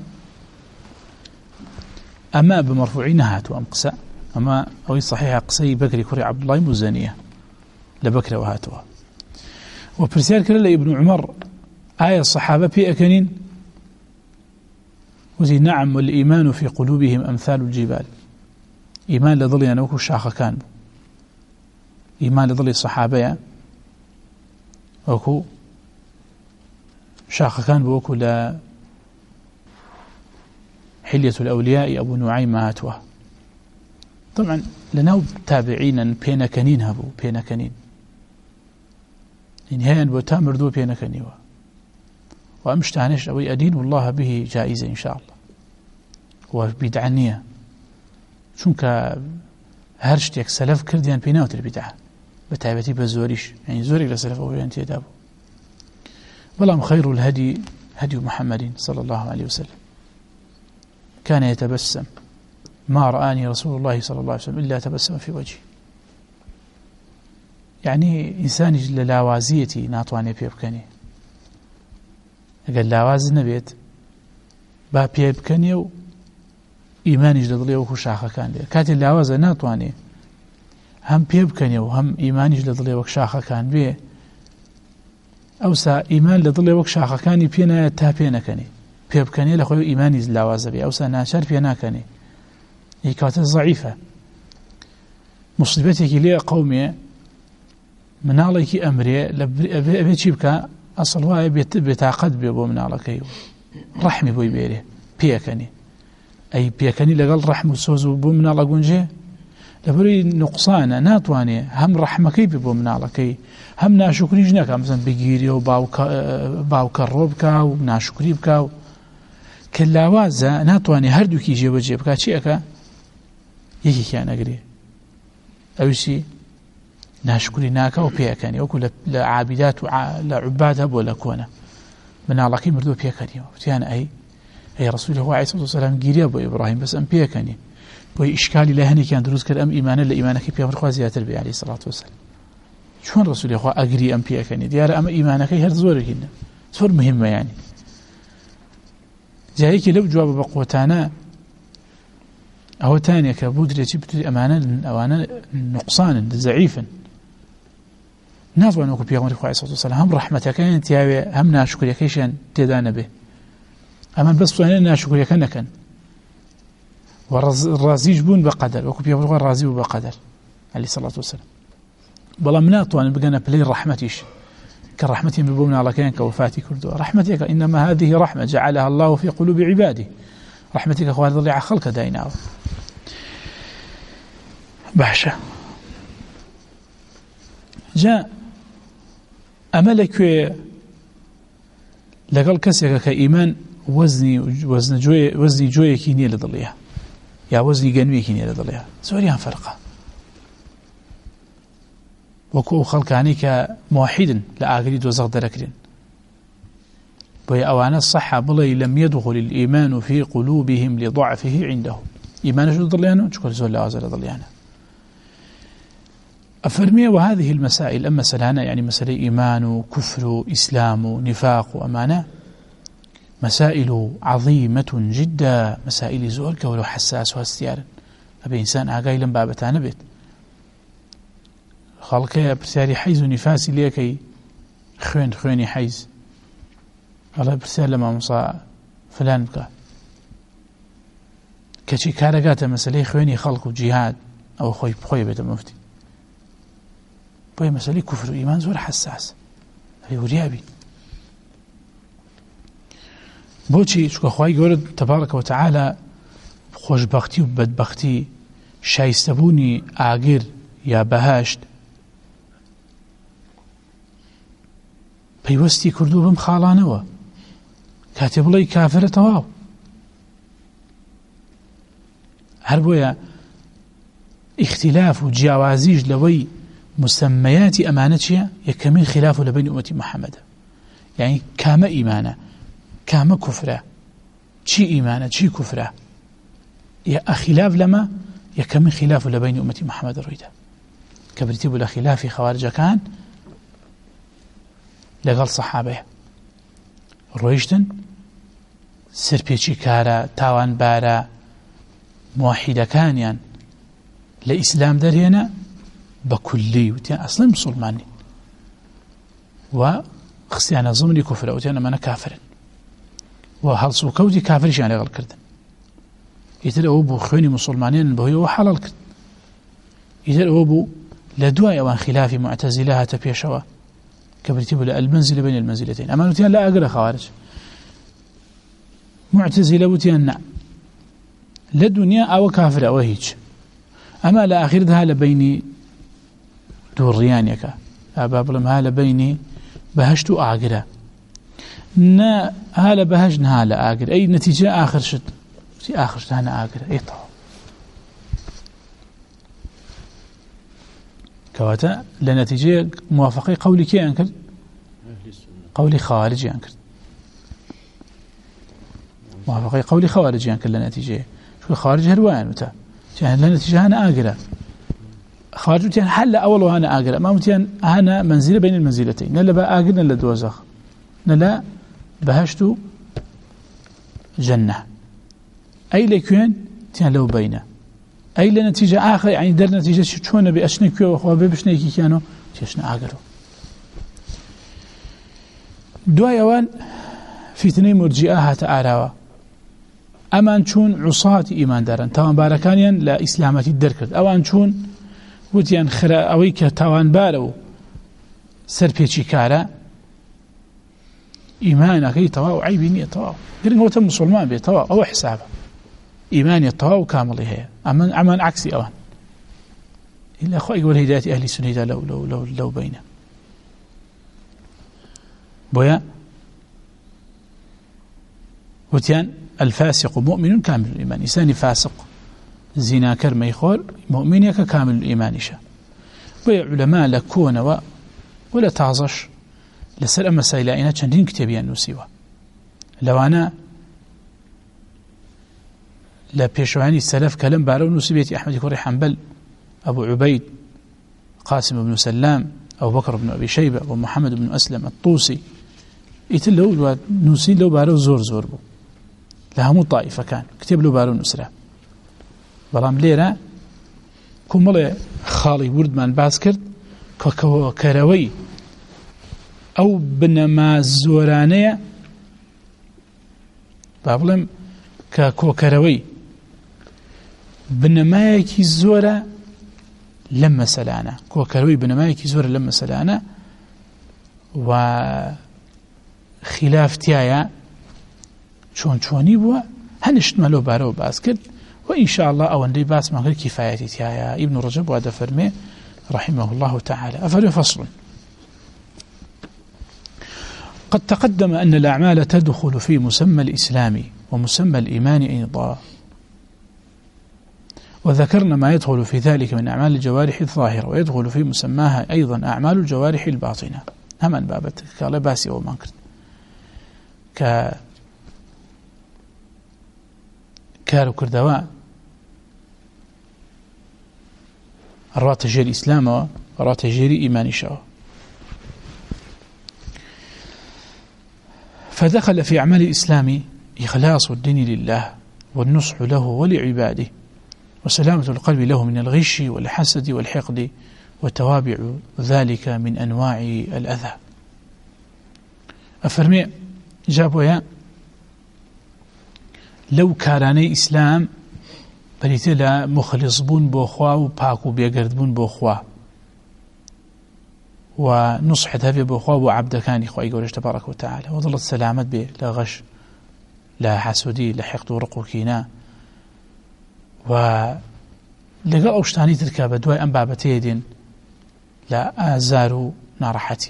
أما بمرفوعين هاتوا أم قسى أما أو صحيح قسي بكري كري عبد الله مزانية لبكر وهاتوا وبرسال كلا ابن عمر آية الصحابة في أكنين وزي نعم والإيمان في قلوبهم أمثال الجبال إيمان لظل ينوكو الشاخ كان إيمان لظل الصحابة وكو شاخ كان بوكو لا حلية الأولياء أبو نعيم هاتوه طبعا لناو تابعين بين كنين هبو بين كنين إنهايا بوتامر دو بين كنيوه وأمشتانش أو أدين الله به جائزة إن شاء الله وبدعنية چونك هرشتك سلف كرديان بيناوت البدعة بتعبتي بزوريش يعني زوري لسلف أو ينتي دابو والله خير الهدي هدي محمد صلى الله عليه وسلم كان يتبسم ما رآني رسول الله صلى الله عليه وسلم إلا تبسم في وجهي يعني إنسان للاوازيتي ناطواني بيبكني قال لاواز نبيت با بيبكني و إيماني جلدلي وكو شاخة كان لي كاتي لاواز ناطواني هم بيبكني وهم إيماني جلدلي وكو شاخة كان بيه أوسا إيمان لدلي وكو شاخة كان بينا تابينا كني بيبكني لخوي إيماني لاواز بيه أوسا ناشر بينا كني هي كاتي ضعيفة مصيبتك لي قومي من عليك أمري أبي تشيبك أصل هو بيتعقد بيبو من على كيو رحمي بوي بيري بيكني أي بيكني لقال رحم وسوز بو من على جونجي لبروي نقصانه ناتواني هم رحمكي ببو مناڵەکەی هم ناشکریش ناکە مثلا بگیری و باوکە ڕۆ بکە و ناشکری بکە و کە لاوازە ناتوانێ هەردووکی جێبەجێ بکە چی ئەکە یەکێکیان ئەگرێ ئەویشی ناشکری ناکە و پێەکەنی وەکو لە عابدات و لە عوباد هەبووە لە کۆنە مناڵەکەی مردووە پێکەنیەوە وتیان ئەی ڕەسوولی خوا عەلەیهی سەلام گیریە بۆ ئیبراهیم بەس ئەم پێکەنی بۆی ئیشکالی لە هەنێکیان دروست کرد ئەم ئیمانە لە ئیمانەکەی پێغەمبەر خوا زیاتر بێ عەلەیهی سەڵات وەسەلام چۆن ڕەسوولی خوا ئەگری ئەم پێکەنی دیارە ئەمە ئیمانەکەی هەر زۆرێکینە زۆر مهمە یانی جایەکی لەو جوابە بە قوتانە ئەوە تانێکە بوو درێکی بتوی ئەوانە نقصانن زەعیفن نازوان وەکو پێغەمبەری خوا عەلەیهی سەڵات وەسەلام هەم ڕەحمەتەکەیان تیاوێ هەم ناشکریەکەیشیان تێدا نەبێ ئەمان بەس بتوانێت ناشکریەکە نەکەن ورازيج بون بقدر وكو بيقول رازي بقدر عليه الصلاة والسلام بلا مناطوان بقنا بلي رحمتيش كرحمتي ببومنا على كيان كوفاتي كردو رحمتك إنما هذه رحمة جعلها الله في قلوب عباده رحمتك أخوان ضلع خلق داينا بحشة جاء أملك لقل كسيك كإيمان وزني جوي كيني لضليها يا وزني جنوي كيني لضليها سوريان فرقة وكو خلقاني كموحد لآخر دوزغ دركرين بي أوانا الصحة بلي لم يدخل الإيمان في قلوبهم لضعفه عنده إيمان شو ضليانه شكرا زول لأزل ضليانه أفرمي وهذه المسائل أما سلانا يعني مسألة إيمان كفر إسلام نفاق أمانة مسائل عظيمة جدا مسائل زور كولو حساس واستيار أبي إنسان أقاي لم بابتان بيت خلقه برسالي حيز نفاسي ليكي خويني حيز الله برسال لما مصا فلان بكا كشي كارقات مسألة خويني خلق وجهاد أو خوي بيت مفتي بوي مسألة كفر وإيمان زور حساس أبي وريابي بوچی چکە خوای گەورە تەبارەکە وتەعالە خۆشبەختی و بەدبەختی شایستەبوونی ئاگر یا بەهەشت پەیوەستی کردووە بەم خاڵانەوە کاتێ بڵێی کافرە تەواو هەر بۆیە اختلاف و جیاوازیش لەوەی مسمەیاتی ئەمانە چییە یەکەمین خلاف لە بینی ئومەتی محەممەدە یعنی کامە ئیمانە كام كفرة شي إيمانة شي كفرة يا خلاف لما يا كم خلاف لبين أمة محمد الريدة كبرتيب الخلاف خوارج كان لقال صحابه رويشتن سربيتشي كارا تاوان بارا موحدة كان يعني لإسلام درينا بكلي وتيان أصلا مسلماني وخصيانا ضمني كفرة وتيان أنا كافر وهلسو كوتي كافرش يعني غل كردن يتر أو بو خويني مسلمانين بهي وحلال كرد يتر أو بو لدواء وان خلاف معتزلها تبيشوا كبرتيب المنزل بين المنزلتين أما نتيان لا أقرأ خوارج معتزلة وتيان نعم لدنيا أو كافر أو هيج أما لا آخرها لبيني دوريان يكا أباب لمها لبيني بهشت أعقرة نا هالا بهج نهالا آقر أي نتيجة آخر شد آخر شد هانا آقر أي طبعا كواتا لنتيجة موافقة قولي كي أنكر قولي خارجي أنكر موافقة قولي خارجي أنكر لنتيجة شو خارج هروان متى يعني لنتيجة هانا آقر خارج متين حل أول وهانا آقر ما متين هانا منزلة بين المنزلتين نلا بقى آقر نلا دوزخ نلا بهشت جنة أي لكوين تيان لو بينه أي لنتيجة آخر يعني در نتيجة شون بأشني كيو وخوابي بشنيكي كانوا تيشنا آقروا دواء يوان في تنين مرجئاها تآراوا أمان شون عصاة إيمان دارن تاوان باركانيا لا إسلامات الدركت أوان شون وتيان خرا أويك تاوان بارو سربيتشي كارا إيمانك أي تواو عيبيني تواو قرن هو تم مسلمان بي تواو أو حسابه إيماني تواو كامل هي أمان عكسي أوان إلا أخوة يقول هداية أهل السنة لو بينه بويا وتيان الفاسق مؤمن كامل الإيمان إنسان فاسق زناكر ميخور مؤمن يك كامل الإيمان شا بويا علماء لكون ولا تعظش لسر أما سيلائنا چندين كتابيان نسيوا لو أنا لا بيشواني السلف كلام بارو نسيبيتي أحمد كوري حنبل أبو عبيد قاسم بن سلام أبو بكر بن أبي شيبة أبو محمد بن أسلم الطوسي يتلو نسي لو بارو زور بو لهم طائفة كان كتب له بارو نسرة بلام ليرة كمالي خالي وردمان باسكرد كروي أو بنما زورانية بابلم كوكروي بنمايكي زورة لما سلانا كوكروي بنمايكي زورة لما سلانا وخلاف تيايا چوني بوا هنشت ملو بارو باسكت وإن شاء الله أو أندي باس من غير كفاية تيايا ابن رجب وهذا فرمي رحمه الله تعالى أفر فصل قد تقدم أن الأعمال تدخل في مسمى الإسلام ومسمى الإيمان أيضا وذكرنا ما يدخل في ذلك من أعمال الجوارح الظاهرة ويدخل في مسماها أيضا أعمال الجوارح الباطنة همان بابت كالا باسي ومانكرت كارو كردواء أروات جير إسلام وأروات جير إيمان شاء فدخل في أعمال الإسلام إخلاص الدين لله والنصح له ولعباده وسلامة القلب له من الغش والحسد والحقد وتوابع ذلك من أنواع الأذى أفرمي جابوا يا لو كاراني إسلام بريتلا مخلص بون بوخوا وباكو بيقرد بون بوخوا ونصح هذه بوخوا وعبد كان إخوة يقول تبارك وتعالى وظلت سلامة به لا غش لا حسودي لا حقد ورق وكينا ولقى أوشتاني تركب دواء أنبابتي دين لا آزار نارحتي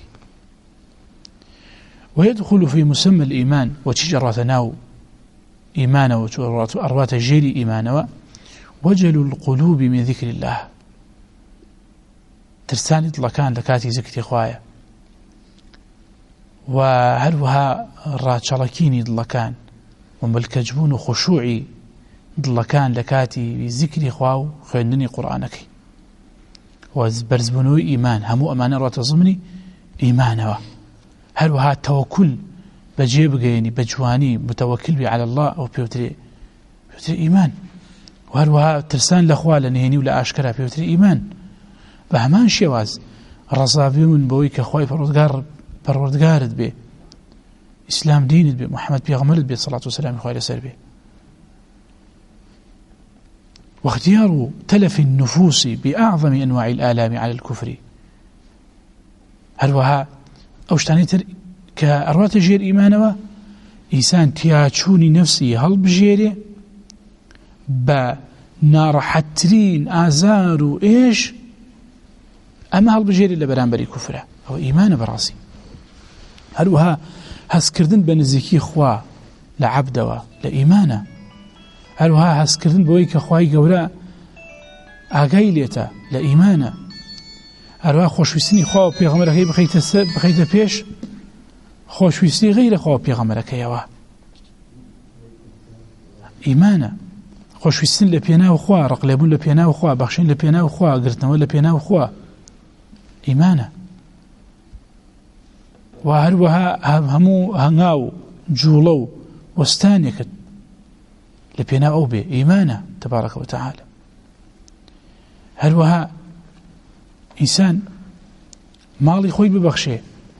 ويدخل في مسمى الإيمان وتجرة ناو إيمان وأروات جيري إيمان وجل القلوب من ذكر الله ترساني طلقان لكاتي ذكري خوايا وهلوها راتشالكيني طلقان وملكجبون وخشوعي طلقان لكاتي ذكري خواو خيندني قرآنك وبرزبنوي إيمان همو أمانة راتزمني إيمانه هلوها توكل بجيب جيني بجواني متوكل بي على الله أو بيوتري إيمان وهروها ترسان لأخوة لنهيني ولا أشكرها بيوتري إيمان بهمان شواز رصافي من بويك أخوي پروردگارت بي إسلام دينت بي محمد بيغمرت بي صلاة والسلام أخوي لسر بي واختيار تلف النفوس بأعظم أنواع الآلام على الكفر هروها أوشتانيتر كأروات جير إيمانه إنسان تياتشوني نفسي هل بجيري بنار حترين آزار إيش أما هل بجيري لبرانبري كفره أو إيمان براسي هلوها هسكردن بنزيكي خوا لعبدوا لإيمانه هلوها هسكردن بويك خواي قولا أغايليتا لإيمانه هلوها خوشويستني خوا وبيغمركي بخيت بيش خوشويستني غير خوا وبيغمركي يوا إيمانه خوشويستن لبيناو خوا رقلبون لبيناو خوا بخشين لبيناو خوا قرتنوا لبيناو خوا إيمانه وهروها همو هنغاو جولو وستانيكت لبيناو أو بي إيمانه تبارك وتعالى هروها إنسان مالي خوي ببخشي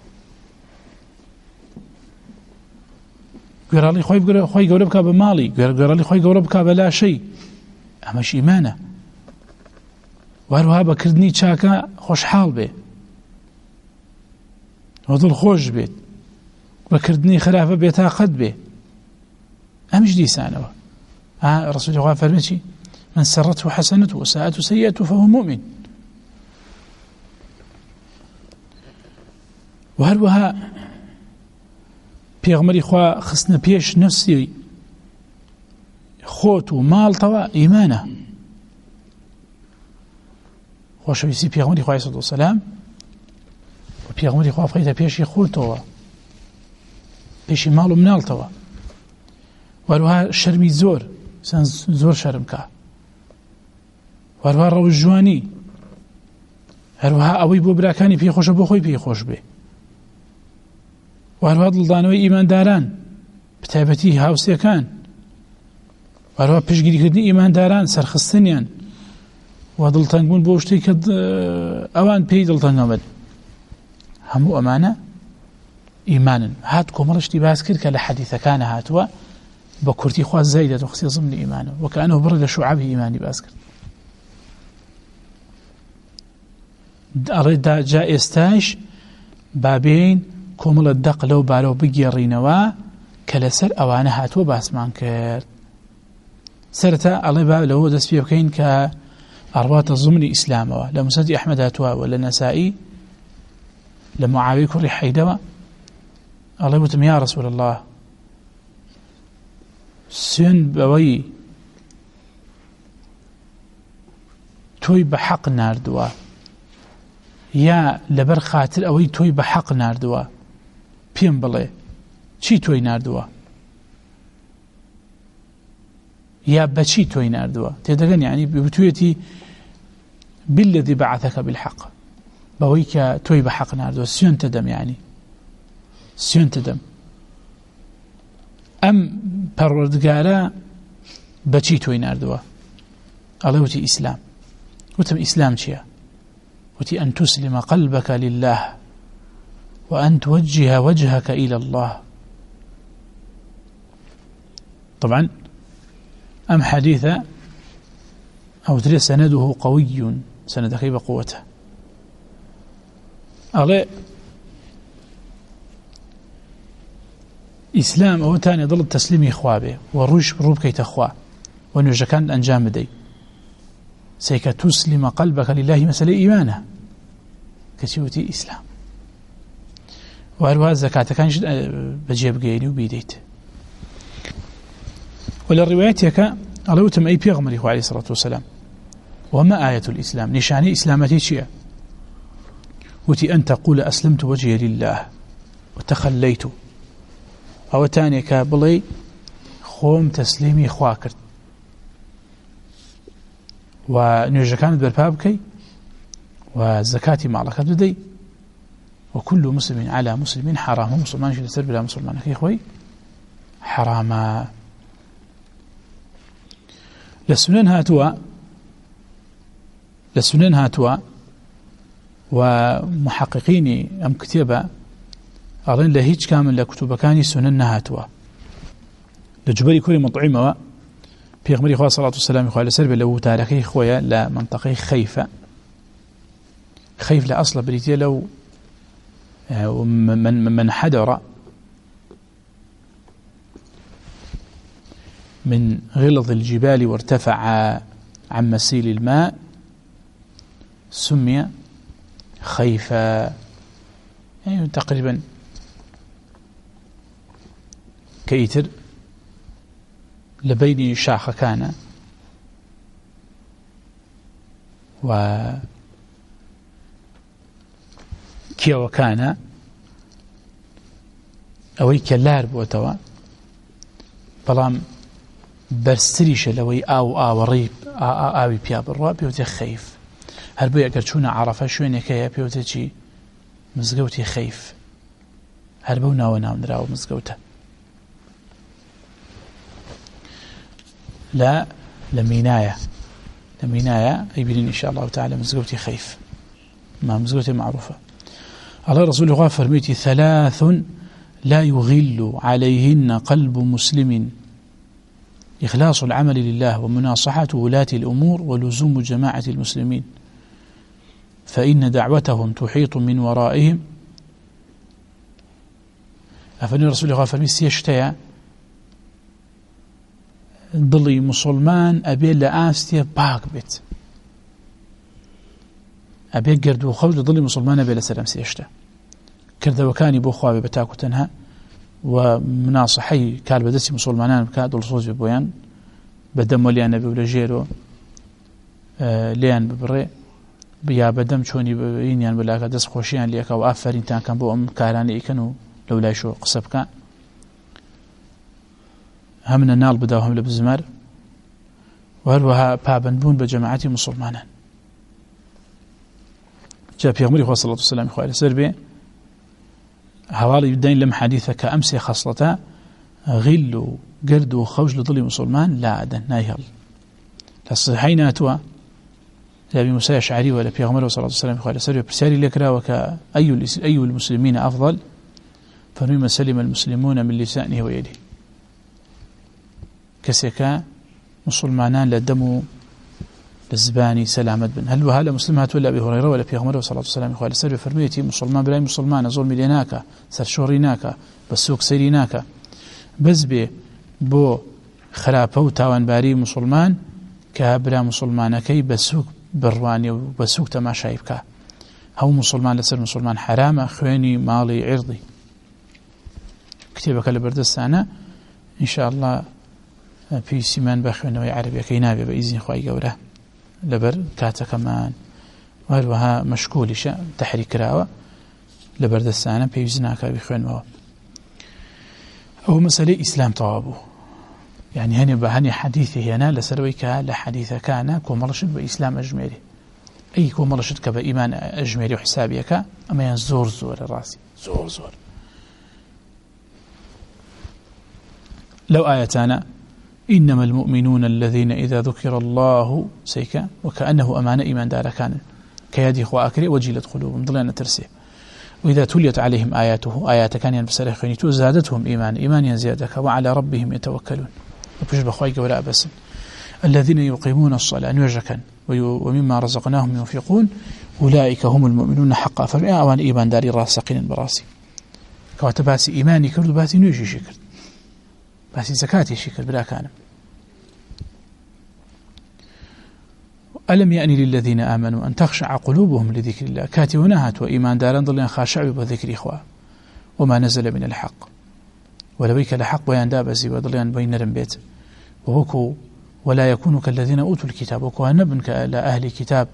قرالي خوي قولبك بمالي قرالي خوي قولبك بلا شيء أماش إيمانه وهروها بكردني تشاكا خوش حال بي وظل خوش بيت بكردني خلافة بيتا قد بي أمش دي سانوه رسول الله فرمتي من سرته حسنته وساءته سيئته فهو مؤمن وهروها پیغمبری خوا خستنە پێش نفسی خۆت و ماڵتەوە ئیمانە. خۆشەویستی پیغمبری خوای صلی الله علیه و سلام و پیغمبری خوا بخەیتە پێشی خۆتەوە، پێشی ماڵ و مناڵتەوە. وهروها شەرمی زۆر شەرم کە، وهروها ڕەوش جوانی، هەروها ئەوەی بۆ براکانی پێخۆشە بۆ خۆی پێخۆش بێ، وهروها دڵدانەوەی ئیمانداران بتایبەتی هاوسێکان، وهروها پشگیریکردنی ئیمانداران سەرخستنیان و دڵتەنگبوون بۆ شتێک کە ئەوان پێی دڵتەنگەبن. هەموو ئەمانە ئیمانن. هات کۆمەڵشتی باس کرد کە لە حەدیثەکانە هاتووە بە کورتی خوا زەیدە تخصیص ضمن ئیمانە، وەکەئەنەهو بڕی لە شوعابی ئیمانی باس کرد. ئەڵێ جا ئێستاش بابێن کۆمەڵە دەق لەو بارەوە بگێڕینەوە کە لەسەر ئەوانە هاتووە باسمان کرد. سەرەتا ئەڵێ با لەوە دەست پێ بکەین کە ئەڕواتە ضمنی ئیسلامەوە لە موسەدی ئەحمەد هاتووە و لە نەسائی لە معاویە کوڕی حەیدەوە. ئەڵێ وتم یا رسول الله سوێن بەوەی تۆی بە حەق ناردووە یا لەبەر خاتر ئەوەی تۆی بە حەق ناردووە، پێم بڵێ چی تۆی ناردووە یا بەچی تۆی ناردووە. تێدەگەن یعنی بتوێتی بالذی بەعەثەکە بالحەق، بەوەی کە تۆی بە حەق ناردووە سوێن تدەم، یعنی سوێن تدەم ئەم پەروەردگارە بەچی تۆی ناردووە. ئەڵێ وتی ئیسلام. وتم ئیسلام چییە؟ وتي أن تسلم قلبك لله وأن توجه وجهك إلى الله. طبعا أم حديثة أو ترى سنده قوي، سند كيف قوته. أغلى إسلام أو تاني ضل التسليم إخوابه والرش بروب كي تخوا ونجكان أنجام دي سيك تسلم قلبك لله مسألة إيمانه كتيوتي إسلام. وهروها الزكاة كان بجيب غيري وبيديت. وللرواياتك ألوتم أي بيغمري عليه الصلاة والسلام وما آية الإسلام؟ نشاني إسلامتي شيء وتي أن تقول أسلمت وجهي لله وتخليت، أو تاني كابلي خوم تسليمي خواكرت ونوجه كانت بربابكي وزكاة معلقة بدي وكل مسلم على مسلم حرام. مسلمان شو تسر بلا مسلمان كي خوي حراما. لسنن هاتوا ومحققيني أم كتابة أظن لهيج كامل لكتب كاني سنن هاتوا لجبري كوري مطعمة بيغمري خواه صلاة والسلام خواه لسرب لو تاريخي خواه لمنطقة خيفة لأصل بريتيا لو من حدر من غلظ الجبال وارتفع عن مسيل الماء سمي خيفة، يعني تقريبا كيتر لبين شاخ كان و كيو كان أوي كلار بوتوا بلام برستريش لوي أو ريب أوي بياب الراب بيوتي خيف. هل بيا كرشونا عرفة شويني كيا بيوتي شي مزقوتي خيف. هل بونا ونام دراو مزقوته لا لمينايا أي بلين إن شاء الله تعالى مزقوتي خيف، ما مزقوتي معروفة. على رسول الله فرميتي 3 لا يغل عليهن قلب مسلم: إخلاص العمل لله ومناصحة ولاة الأمور ولزوم جماعة المسلمين، فإن دعوتهم تحيط من ورائهم. أفني رسول الله فرمي سيشتيا ضلي مسلمان أبي لآستيا باق بيت، أبي قردو خوج ضلي مسلمان أبي لسلام سيشتا کردەوەکانی بۆ خوا بێ بەتاکو تەنها و مناصحەی کار بەدەستی مسلمانان بکات دڵسۆز بێ بۆیان بەدەمەلیان نەبێ و لە ژێرۆ لیان ببڕێ یا بەدەم چۆنی بینیان بەلاکە دەست خۆشییان لێکە و ئافرینتان کەم بۆ ئەم کارانە ئیکەن و لەو لای شۆ قسە بکە هەم لە ناڵ بدا و هەم لە بزمار و هەروەها پابندبوون بە جەماعەتی مسلمانان. جا پێغمبەری خوا صلی الله علیه و سلم خوای لەسەر بێ هەواڵی بدەین لەم حەدیثە کە ئەم سێ خەسڵەتە غیل و گرد و خەوش لە دڵی مسلمان لا ئەدەن نایهێڵ. لە صحیحەی ناتوە لە ئەبی موسى الأشعري ولا پێغمبەر صلی الله علیه و سلم خوای لەسەر بێ پرسیاری لێ کراوە کە أي المسلمين أفضل فمن من سلم المسلمون من لسانه ويده. کەسێکە مسلمانان لە دەم و لە زبانی سەلامەت بن. هەل وهە لە مسلم هاتووە لە ئەبی هورەیرە و لە پێغمبەر صلی الله علیه و سلم خوای لەسەر بێ فەرموویەتی مسلمان برای مسلمانە زۆڵمی لێ ناکە سەرشۆڕی ناکە بە سووک سەیری ناکە بەس بێ بۆ خراپە و تاوانباری مسلمان کە برا مسلمانەکەی بە سووک بڕوانێ و بە سووک تەماشای بکە. هەموو مسلمان لەسەر مسلمان حرامە خوێنی ماڵی عێرضی. کتێبەکە لە بەردەستانە ئینشاءالله پێویستیمان بە خوێنەوەی عەرەبیەکەی نابێ بە ئیزنی خوای گەورە لەبەر کاتەکەمان هەروەها مەشکولیشە تەحریک کراوە لە بەردەستانە پێویست ناکات بخوێنەوە. ئەو مەسەلەی ئیسلام تەواو بوو. يعني هني بهني حديثي هنا لسروي كلا حديث كان كوملشت بإسلام أجمالي أي كوملشت كبإيمان أجمالي وحسابي كا أما ينزور زور الراسي زور لو آيتنا إنما المؤمنون الذين إذا ذكر الله سيكا وكأنه أمان إيمان دار كان كيدي خوا أكري وجلت قلوبهم ضلنا ترسي وإذا تليت عليهم آياته آيات كان ينبسر خينيتو زادتهم إيمان يزيادك وعلى ربهم يتوكلون وبش بخوايك ولا أبسن الذين يقيمون الصلاة نوجكا ومما رزقناهم ينفقون أولئك هم المؤمنون حقا فرمي أوان إيمان داري راسقين براسي كواتباسي إيماني كرد باسي نوجي شكر باسي زكاتي شكر بلا كان ألم يأني للذين آمنوا أن تخشع قلوبهم لذكر الله كاتي ونهت وإيمان دارا ضلين خاشع بذكر إخوة وما نزل من الحق ولويك لحق بيان دابزي وضلين بين رمبيت وهكو ولا يكونوا كالذين أوتوا الكتاب وكو هنبن كأهل كتاب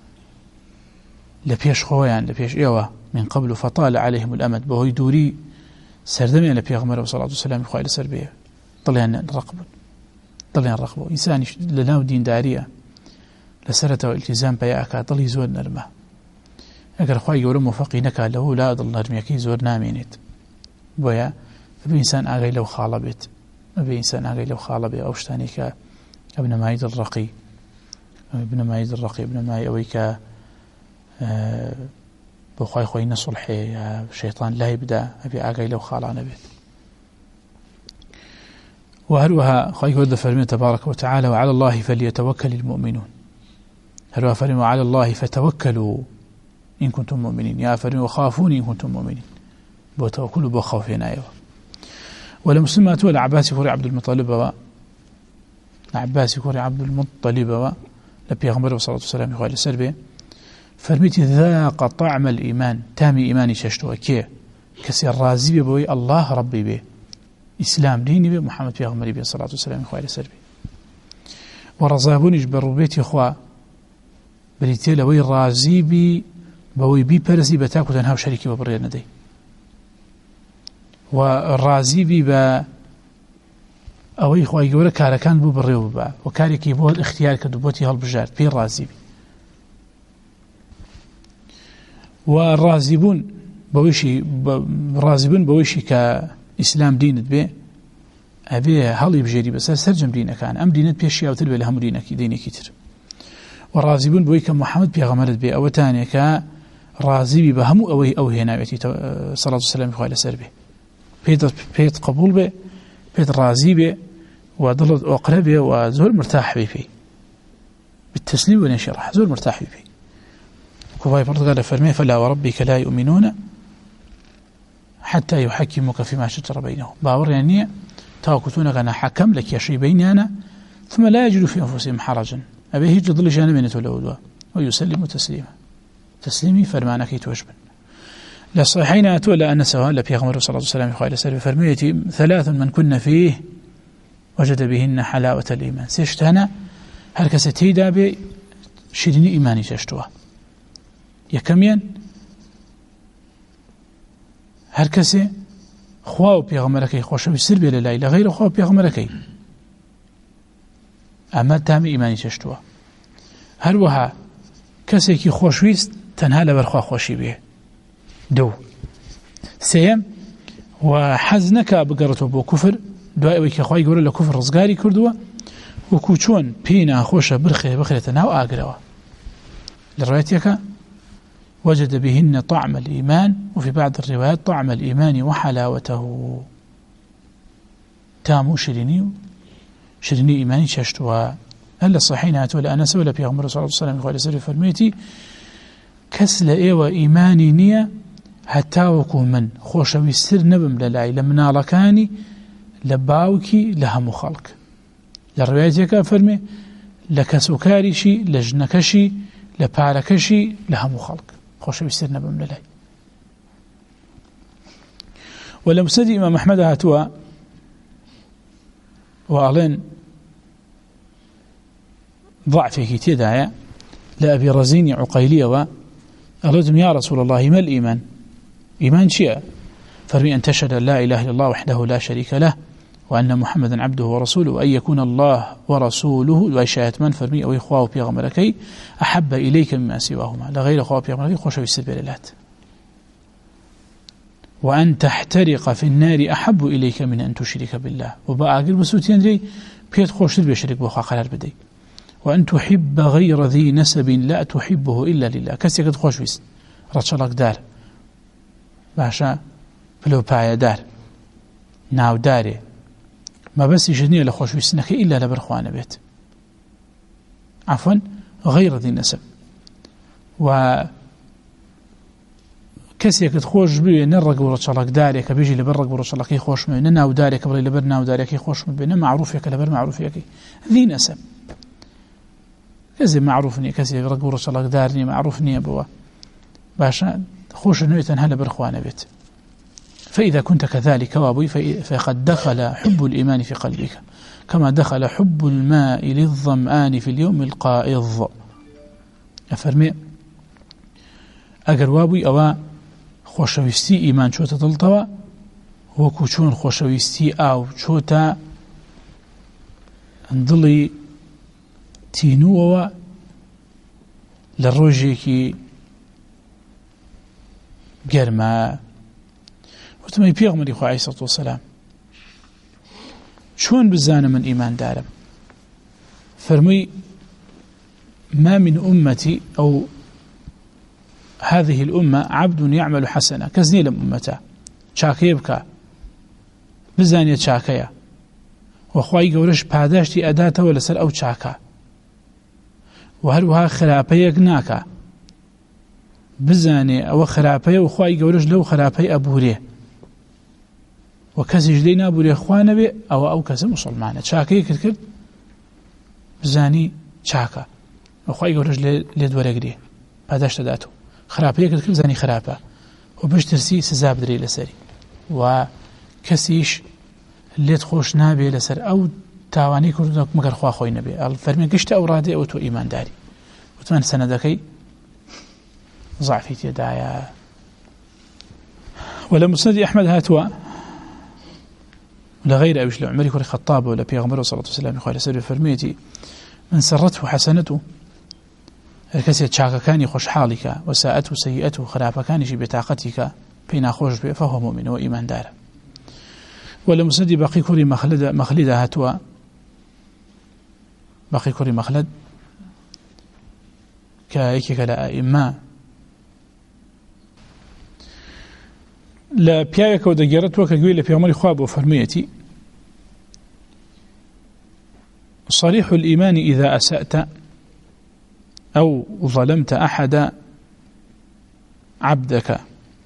لبيش خويان لبيش إيوة من قبل فطال عليهم الأمد بهوي دوري سردمي لبيغمر وصلاة والسلام إخوة لسربية ضلين رقبوا إنسان لناو دين دارية لسرته والالتزام بياكا ضلي زور نرمه أقر خواهي يقول موفقينك له لا ضل نرميكي زور نامينيت بويا أبي إنسان آغي لو خالبت أو شتانيك ابن مايد الرقي ابن ماي أويك بخواهي خوي نصلحي شيطان لا يبدأ أبي آغي لو خالعنا بيت وهلوها خواهي قد فرمي تبارك وتعالى وعلى الله فليتوكل المؤمنون هلوها فرمي وعلى الله فتوكلوا إن كنتم مؤمنين يا فرمي وخافوني إن كنتم مؤمنين بوتوكلوا بخوفين أيوة ولمسلمات والعباس كوري عبد المطلب لبيغمبر صلى الله عليه وسلم يقول السربي فرميت ذاق طعم الإيمان تامي إيماني ششتوا كي كسر رازي بوي الله ربي به إسلام ديني به محمد بيغمبر به صلى الله عليه وسلم يقول السربي ورزابوني جبر بيتي إخوة بريتي لوي رازي بي بوي بي برزي بتاكو تنهاو شريكي وبرير ندي والرازي بي ئەوەی خۆی گەورە کارەکان بوو بڕێوە بە و کارێکی بۆ اختیار کە دووبۆتی هەڵبژارد پێی ڕازی بی و ڕازیبوون بەوەیشی کە ئیسلام دینت بێ ئەبێ هەڵی بژێری بەسەر سەرجەم دینەکان ئەم دینت پێشیاوتر بێ لە هەموو دینێکی تر و ڕازیبوون بۆی کە محەممەد پێغەمبەرت بێ ئەوەتانێ کە ڕازیبی بە هەموو ئەوەی ئەو هێناوێتی سەڵات و سەلامی خوای لەسەر بێ پێت قبول بێ پێت ڕازی بێ ودلت أقربه وزور مرتاح بي بالتسليم والانشراح زور مرتاح بي كوفاي فرد قال فرمي فلا وربك لا يؤمنون حتى يحكمك فيما شجر بينهم باور يعني تاكتونك أنا حكم لك يا شيء بيني أنا ثم لا يجد في أنفسهم حرجا أبيه يجد ظل جانبين تولوا ويسلم تسليما تسليمي فرمانك يتوجبن لصحيحين أتولى أن سواء لبي غمر صلى الله عليه وسلم خير سر فرميتي 3 من كنا فيه وجد بهن حلاوة الإيمان سيشتهنا هر کسی تیدا به شیرینی ایمانی چشتوه یکمین هر کسی خوا و پیغمبرکی خوشویستر بیه للای لغیر خوا و پیغمبرکی اما تام ایمانی چشتوه هر وها کسی که خوشویست تنها لبر خوا خوشی بیه 2 سیم و حز نکا بگرتو بو کفر دوای اوی که خواهی گوره لکفر رزگاری کردوه وكوچون بينا خوش بخرة ناو آقروا للرواية وجد بهن طعم الإيمان وفي بعض الروايات طعم الإيمان وحلاوته تامو شريني إيماني شاشتوا هل الصحيحين هاتوا أنس ولا بيغمر صلى الله عليه وسلم قال سر فرميتي كسل إيوة إيماني نية حتى وكو من خوش ويستر نبم للاي لمنا لكاني لباوكي لهم خلق للرواية فرمي لكسوكاريشي لجنكشي لباركشي لهم خلق خوش بيسترنا بمللاي ولم سدي إمام أحمد هاتوا وأعلن ضعفه تدايا لأبي رزين عقيلية وقالتم يا رسول الله ما الإيمان إيمان شيء فرمي أن تشهد لا إله إلا الله وحده لا شريك له وأن محمدا عبده ورسوله وأن يكون الله ورسوله وشاهد من فرمي أو إخواه بيغمركي أحب إليك مما سواهما لغير أخواه بيغمركي خوش بالسبيل الله وأن تحترق في النار أحب إليك من أن تشرك بالله وبأقل بسوتين دي بيت خوش بيشرك بخوا قرار بدي وأن تحب غير ذي نسب لا تحبه إلا لله كسي قد خوش بيس رتشلق دار باشا بلو بايا دار ناو داري ما بس يجنيه لخوش بيسنك إلا لبرخوانه بيت عفوا غير ذي نسب و كسي قد خوش بي نرق ورتشلق داري كبيجي لبرق ورتشلقي خوش بي ناو داري كبري لبر ناو داري كي خوش بي معروف يك لبر معروف يك ذي نسب كزي معروفني كزي رق ورتشلق دارني معروفني ابوا باشا خوش نويتن هلا برخوانه بيت فإذا كنت كذلك وابوي فقد دخل حب الإيمان في قلبك كما دخل حب الماء للظمآن في اليوم القائض أفرمي أقر وابوي أوا خوشويستي إيمان شوتا دلتوا وكوشون خوشويستي أو شوتا اندلي تينوا للروجيكي قرما وتمي بيغمري خو عليه الصلاة والسلام شون بزانا من إيمان دارم فرمي ما من أمتي أو هذه الأمة عبد يعمل حسنة كزني لم أمته شاكيبك بزانية شاكية وخواي قولش باداشتي أداته ولا سر أو شاكا وهلوها خرابيك ناكا بزاني أو خرابي وخواي قولش لو خرابي أبوريه وكسي جدينا أبوريه أخوانا بي أو كسي مسلمانة شاكي كركر بزاني شاكا وخواي قولش لدوري قريه باداشت داتو خرابي كركر زاني خرابة وبشترسي سزاب دري لسري وكسيش اللي تخوش نابي لسر أو تاواني كردك مقر خوا خوي نبي الفرمي قشت أو رادي أو تو إيمان داري وثمان سنة دكي ضعفي تدايا ولا مسند أحمد هاتوا ولا غير أبيش لعمري كوري خطاب ولا بيغمبر صلى الله عليه وسلم يقول سر فرميتي من سرته حسنته الكسي تشاكا كان يخش حالك وساءته سيئته خرافة كان يجي بطاقتك بين خوش به فهو مؤمن وإيمان دار ولا مسند باقي كوري مخلد هاتوا باقي كوري مخلد كايكك لا إما لا بياك ودقيرت وكقول لبيغمر خواب وفرميتي صريح الإيمان إذا أسأت أو ظلمت أحد عبدك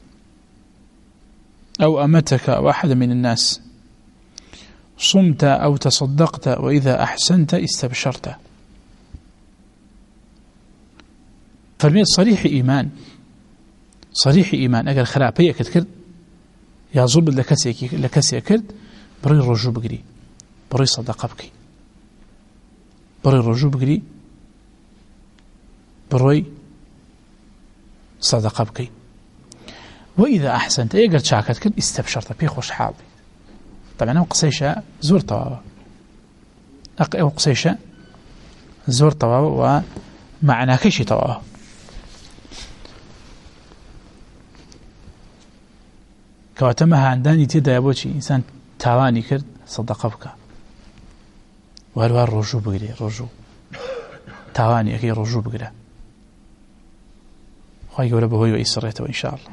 أو أمتك أو أحد من الناس صمت أو تصدقت وإذا أحسنت استبشرت فرميت صريح إيمان صريح إيمان أجر خرابية كتكرد يا زوب لكسي كرد بري الرجوع بقري بري صدقة بكي بري الرجوع بقري بري صدقة بكي وإذا أحسنت أجر شاكت كرد استبشرت بي خوش حالي طبعا أنا قصيشة زور طوابة قصيشة زور طوابة ومعنى كيشي طوابة كواتمها عنداني تيدا يبوشي إنسان تاواني كرد صدقة بك وهلوها الرجوع بقري رجوع تاواني أكي رجوع بقري خواهي قوله بهوي وإسريته إن شاء الله.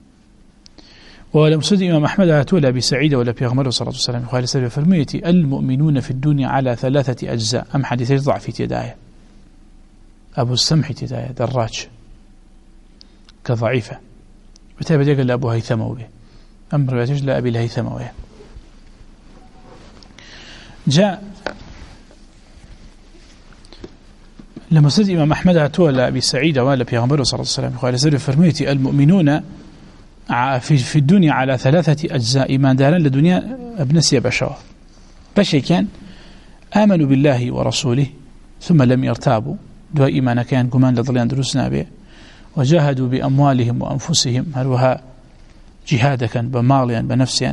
ولم سد إمام أحمد ولا بسعيد ولا بيغمر صلى الله عليه وسلم قال سبب فرميتي المؤمنون في الدنيا على 3 أجزاء أم حديث ضعف تداية أبو السمح تداية دراج كضعيفة وتابع قال لأبو هيثم به أمر يتجل لأبي الهيثم به جاء لما سد إمام أحمد ولا بسعيد ولا بيغمر صلى الله عليه وسلم قال سبب فرميتي المؤمنون في الدنيا على 3 أجزاء إيمان دارا لدنيا ابنسي بشوة بشي كان آمنوا بالله ورسوله ثم لم يرتابوا دوا إيمان كان قمان لضليان دروسنا به وجاهدوا بأموالهم وأنفسهم هلوها جهادا كان بماليا بنفسيا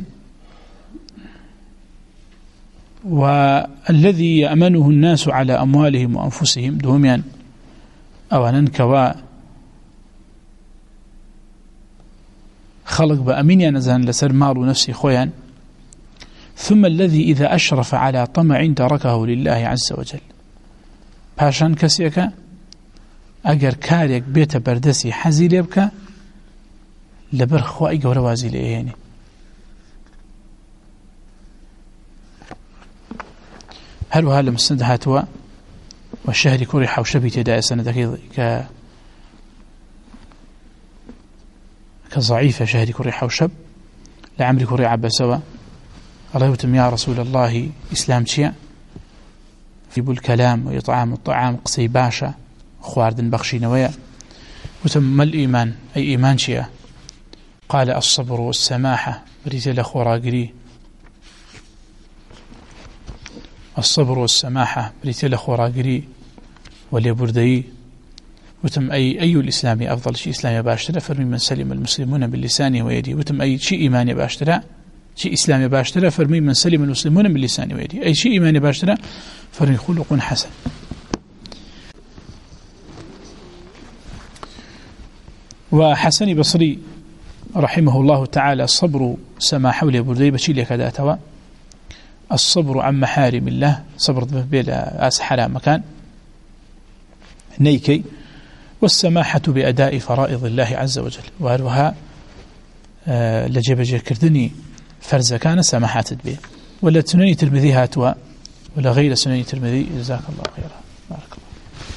والذي يأمنه الناس على أموالهم وأنفسهم دوميا أولا كوا خلق بأمين نزان لسر مال نفسي خويا ثم الذي إذا أشرف على طمع تركه لله عز وجل باشان كسيك أجر كاريك بيت بردسي حزي ليبك لبرخوا إيقا وروازي لإيهيني هل وهذا مسند هاتوا والشهر كوري حوشبي تداء سنة كضعيفة شهر كوري حوشب لعمري كوري عبسوا الله يتم يا رسول الله إسلام شيء في بالكلام وإطعام الطعام قصي باشا خواردن بخشي نويا وتم الإيمان أي إيمان شيء قال الصبر والسماحة بريت لخوراقري الصبر والسماحة بريت لخوراقري وليبردي وتم أي الإسلام أفضل شيء إسلام باشترى فرمي من سلم المسلمون باللسان ويدي وتم أي شيء إيمان باشترى شيء إسلام باشترى فرمي من سلم المسلمون باللسان ويدي أي شيء إيمان باشترى فرمي خلق حسن. وحسن بصري رحمه الله تعالى الصبر سماحة وليبردي بشيل كداتوا الصبر عن محارم الله صبر بلا أس حرام مكان نيكي والسماحة بأداء فرائض الله عز وجل وهذا لجب كردني فرز كان سماحات به ولا سنني ترمذي هاتوا ولا غير سنني ترمذي جزاك الله خيرا بارك الله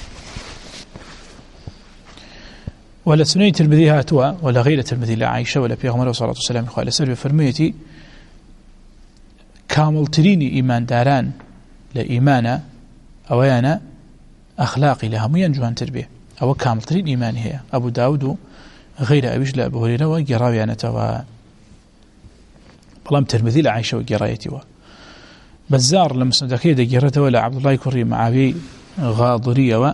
ولا سنني ترمذي هاتوا ولا غير ترمذي لا عائشة ولا بيغمر صلى الله عليه وسلم قال سلبي فرميتي كامل تريني إيمان داران لإيمانا أويانا أخلاقي لها مينجوان تربية أو كامل ترين إيمان هي أبو داود غير أبيش لأبو هريرة وقراوي أنا بلام ترمذي لعائشة وقرايتي بزار لمسندكية دقيرته ولا عبد الله كري معاوي غاضرية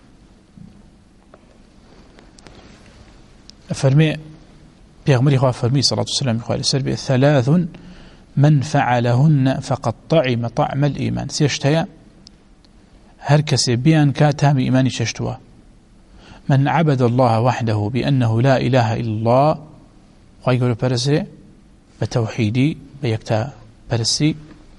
فرمي بيغمري خواه فرمي صلى الله عليه وسلم يقول سربي 3 من فعلهن فقد طعم طعم الإيمان سيشتيا هركسي بيان كاتام إيماني ششتوا من عبد الله وحده بأنه لا إله إلا الله ويقول برسي بتوحيدي بيكتا برسي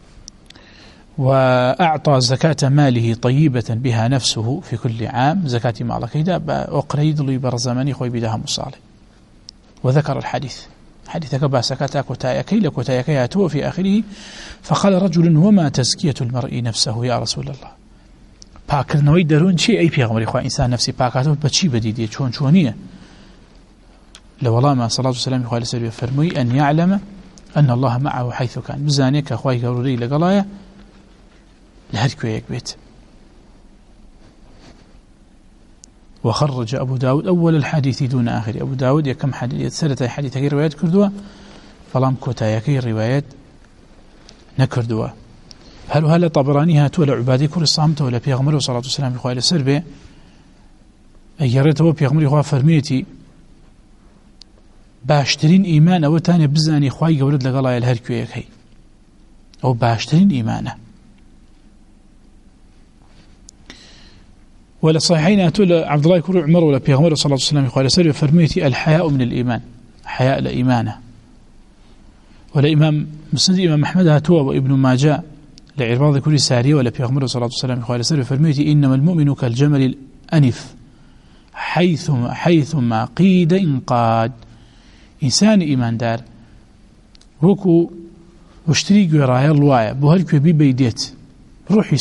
وأعطى زكاة ماله طيبة بها نفسه في كل عام زكاة مالك إذا أقريد لي برزماني خوي بدها مصالح وذكر الحديث حديثك باسكتا كتايكي لكتايكي أتوه في آخره فقال رجل وما تزكية المرء نفسه يا رسول الله باكرنوي درون شيء أي بيغمري خواه إنسان نفسي باكاته بچي بديدي چونية لو الله ما صلى الله عليه وسلم يقول لسلبي فرمي أن يعلم أن الله معه حيث كان بزانيك أخوائي كوروري لقلايا لهركو يك بيت وخرج أبو داود أول الحديث دون آخر. أبو داود يكم حديث سنة حديث كي روايات كردوا فلام كوتايا كي روايات نكردوا. هل طبراني هاتوا لعبادي كل الصامت ولا بيغمر صلى الله عليه وسلم إخوة السربة أجرته بيغمر إخوة فرميتي باشترين إيمان أو تاني بزاني إخوة قولد لقلايا الهركوية كي أو باشترين إيمانه. ولا صحيحين أتول عبد الله كرو عمر ولا بيغمر صلى الله عليه وسلم قال سر فرميتي الحياء من الإيمان حياء لإيمانه. ولا إمام مسند إمام أحمد هاتوا وابن ماجه لعرباض كل سارية ولا بيغمر صلى الله عليه وسلم قال سر فرميتي إنما المؤمن كالجمل الأنف حيثما قيد انقاد. إنسان إيمان دار وكو واشتري قرايا الوايا بوهرك بي بيديت روحي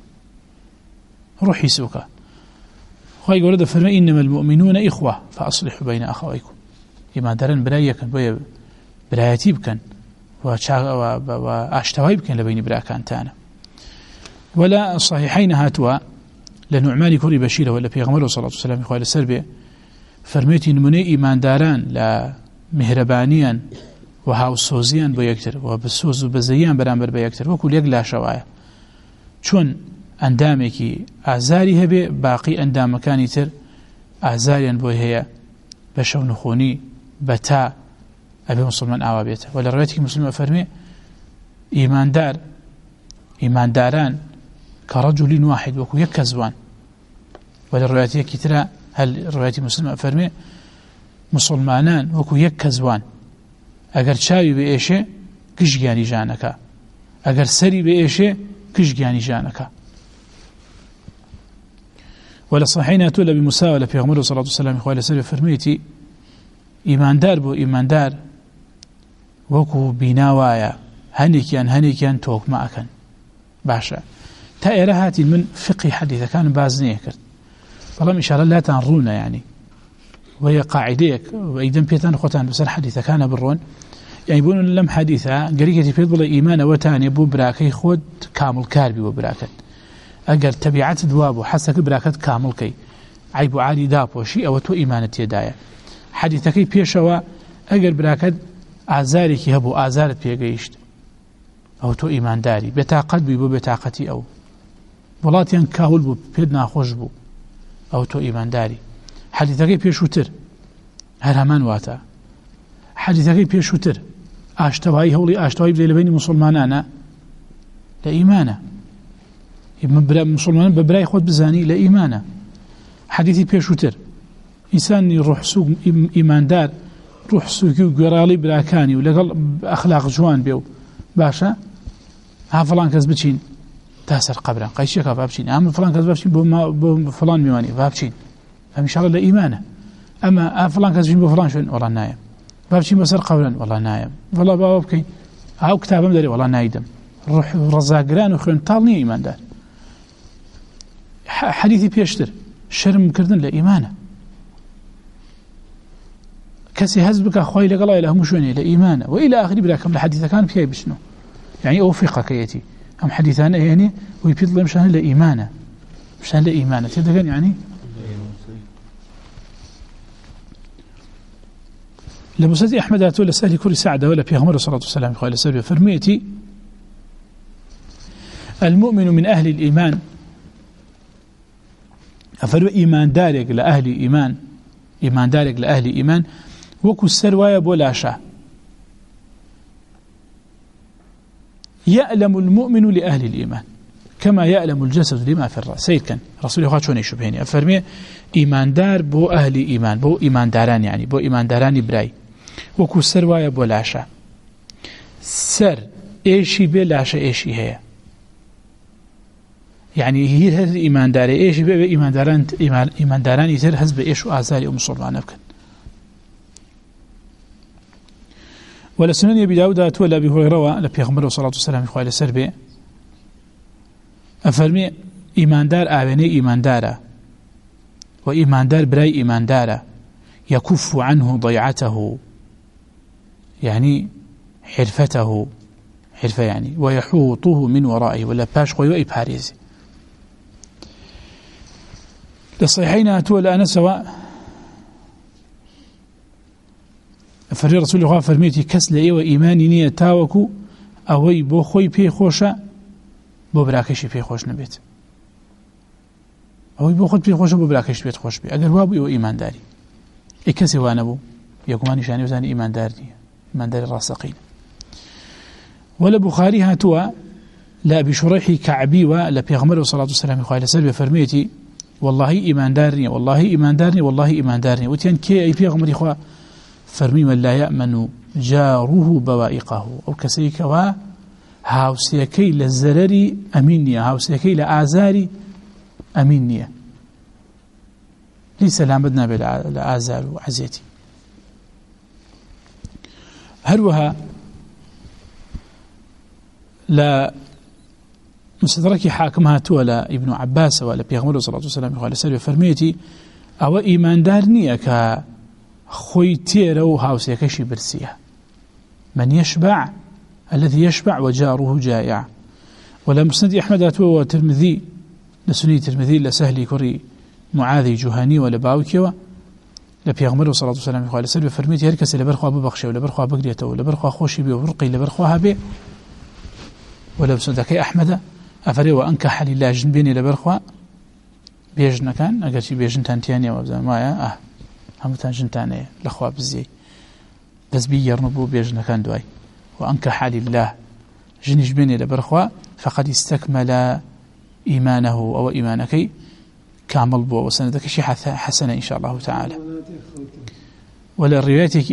سوكا خواهي قولد فرمي إنما المؤمنون إخوة فأصلحوا بين أخويكم. إما دارن برايكن برايتي بكن وأشتواي بكن لبين براكان تانا. ولا صحيحين هاتوا لنعمان كوري بشيرة ولا بيغمر صلى الله عليه وسلم إخوة السربة فرميتي نمني إيمان داران لا مهربانيا وهاوسوزيا بيكتر وبسوز وبزيان برامبر بيكتر وكل يقلا شوايا چون اندامێکی ئازاری هەبێ باقی ئەندامەکانی تر ئازاریان بۆی هەیە بە شەو نخۆنی بە تا ئەبێ مسلمان ئاوا بێتە. وە لە ڕێوەتێکی مسلم فەرمێ ئیمانداران کە ڕەجولین واحد وەکو یەک کەس وان. وە لە ڕێوەتێکی ترە هەل ڕێوەتی مسلم فەرمێ مسلمانان وەکو یەک کەس وان ئەگەر چاوی بە ئێشێ گشتگیانی ژانەکە ئەگەر سەری بە ئێشێ گشتگیانی ژانەکە. ولا صحيحين أتولى بمساولة في غمر صلى الله عليه وسلم إخوة السلام فرميتي إيمان دار بو إيمان دار وكو بناوايا هنيكيان توك معكن باشا تأيرهاتي من فقه حديثة كان بازنيه كرت والله إن شاء الله لا تنرونا يعني وهي قاعديك وإذن بيتان خوتان بس الحديثة كان برون يعني يقولون لم حديثة قريكتي في ضل إيمان وتاني بو براكي خود كامل كاربي وبراكن أجر تبعات دواب وحسك براكت كامل كي عيب عالي داب وشيء أو تو إيمانة يدايا حديثك بيشوا أجر براكت أعزارك هبو أعزارت بيجيشت أو تو إيمان داري بتاقد بيبو بتاقتي أو ولاتيان كاول بو بيدنا خوش بو أو تو إيمان داري حديثك بيشوتر هرمان واتا حديثك بيشوتر أشتواي هولي أشتواي بلي بين مسلمانانا لإيمانه مسلمان ببراي خود بزاني لإيمانه. حديثي بيشوتر إنسان يروح سوق إيمان دار روح سوق وقرالي براكاني ولقل أخلاق جوان بيو باشا ها فلان كذب بچين تاسر قبرا قيشيك فابچين أما فلان كذب بچين بو فلان ميواني فابچين فإن شاء الله لإيمانه. أما فلان كذب بو فلان شون والله نايم فابچين بسر قبرا والله نايم والله بابكين هاو كتابم داري والله نايدم روح رزاقران وخيرن طالني إيمان دار. حديثي بيشتر شرم كردن لإيمانه كسي هزبك أخوي لقلا إله مشوني لإيمانه وإلى آخر بلاكم الحديث كان فيها بشنو يعني أوفق كيتي هم حديثان يعني ويبيض لهم مشان لإيمانه مشان لإيمانه تدقن يعني لمسد أحمد أتولى سهل كل سعدة ولا في غمر صلى الله عليه وسلم قال سبب فرميتي المؤمن من أهل الإيمان أفرو إيمان دارك لأهل إيمان دارك لأهل إيمان وكو السرواية بولاشا يألم المؤمن لأهل الإيمان كما يألم الجسد لما في الرأس سيد كان رسول الله شون يشبهني أفرمي إيمان دار بو أهل إيمان بو إيمان داران يعني بو إيمان داران براي وكو السرواية بولاشا سر إيشي بلاشا إيشي هي يعني هي هذا إيمان داري إيش إيمان داران يصير حسب إيش وآثار مسلمان أفكن. ولا سنن أبي داود ولا أبي هريرة لبيغمبر صلى الله عليه وسلم يقول السربي أفرمي إيمان دار آبني إيمان دارا وإيمان دار براي إيمان دارا يكف عنه ضيعته يعني حرفته حرفة يعني ويحوطه من ورائه ولا باش قوي باريزي للصحيحين هاتوا لأنا سواء فري رسول الله فرميتي كس لأي وإيماني نية تاوكو أوي بو خوي بي خوشا بو براكشي بي خوش نبيت أوي بو خود بي خوشا بو براكشي بيت خوش بي أقر وابو يو إيمان داري إي كسي وانبو يقوماني شاني وزاني إيمان داري إيمان داري الراسقين ولا بخاري هاتوا لا بشريح كعبي ولا بيغمر صلى الله عليه وسلم قال سلبي فرميتي والله إيمان دارني والله إيمان دارني والله إيمان دارني وتين كي أي بيغمر إخوة فرمي من لا يأمن جاره بوائقه أو كسيك و هاوسيكي للزرري أمينية هاوسيكي لآزاري أمينية ليس لامدنا بالآزار وعزيتي هروها لا مستدرك حاكمها ولا ابن عباس ولا بيغمر صلى الله عليه وسلم قال سلبي فرميتي أو إيمان دارني ك خوي تيرو هاوسيكشي برسيه من يشبع الذي يشبع وجاره جائع ولا مسند أحمد وترمذي لسني ترمذي لسهلي كري معاذي جهاني ولا باوكيوا لبيغمر صلى الله عليه وسلم قال سلبي فرميتي هركس لبرخوا ببخشي ولا برخوا بقريته ولا برخوا خوشي بي ورقي لبرخوا به ولا مسندك أحمد أفري وأنكح لله جنبيني لبرخوا بيجن كان أجر شي بيجن تانتيانيا وابزان مايا هم تانجنتانية لخوا بزي دز بيرنبو بيجن كان دواي وأنكح لله جنج بيني لبرخوا فقد استكمل إيمانه أو إيمانك كامل بو وسندك شي حسنة إن شاء الله تعالى ولا روايتك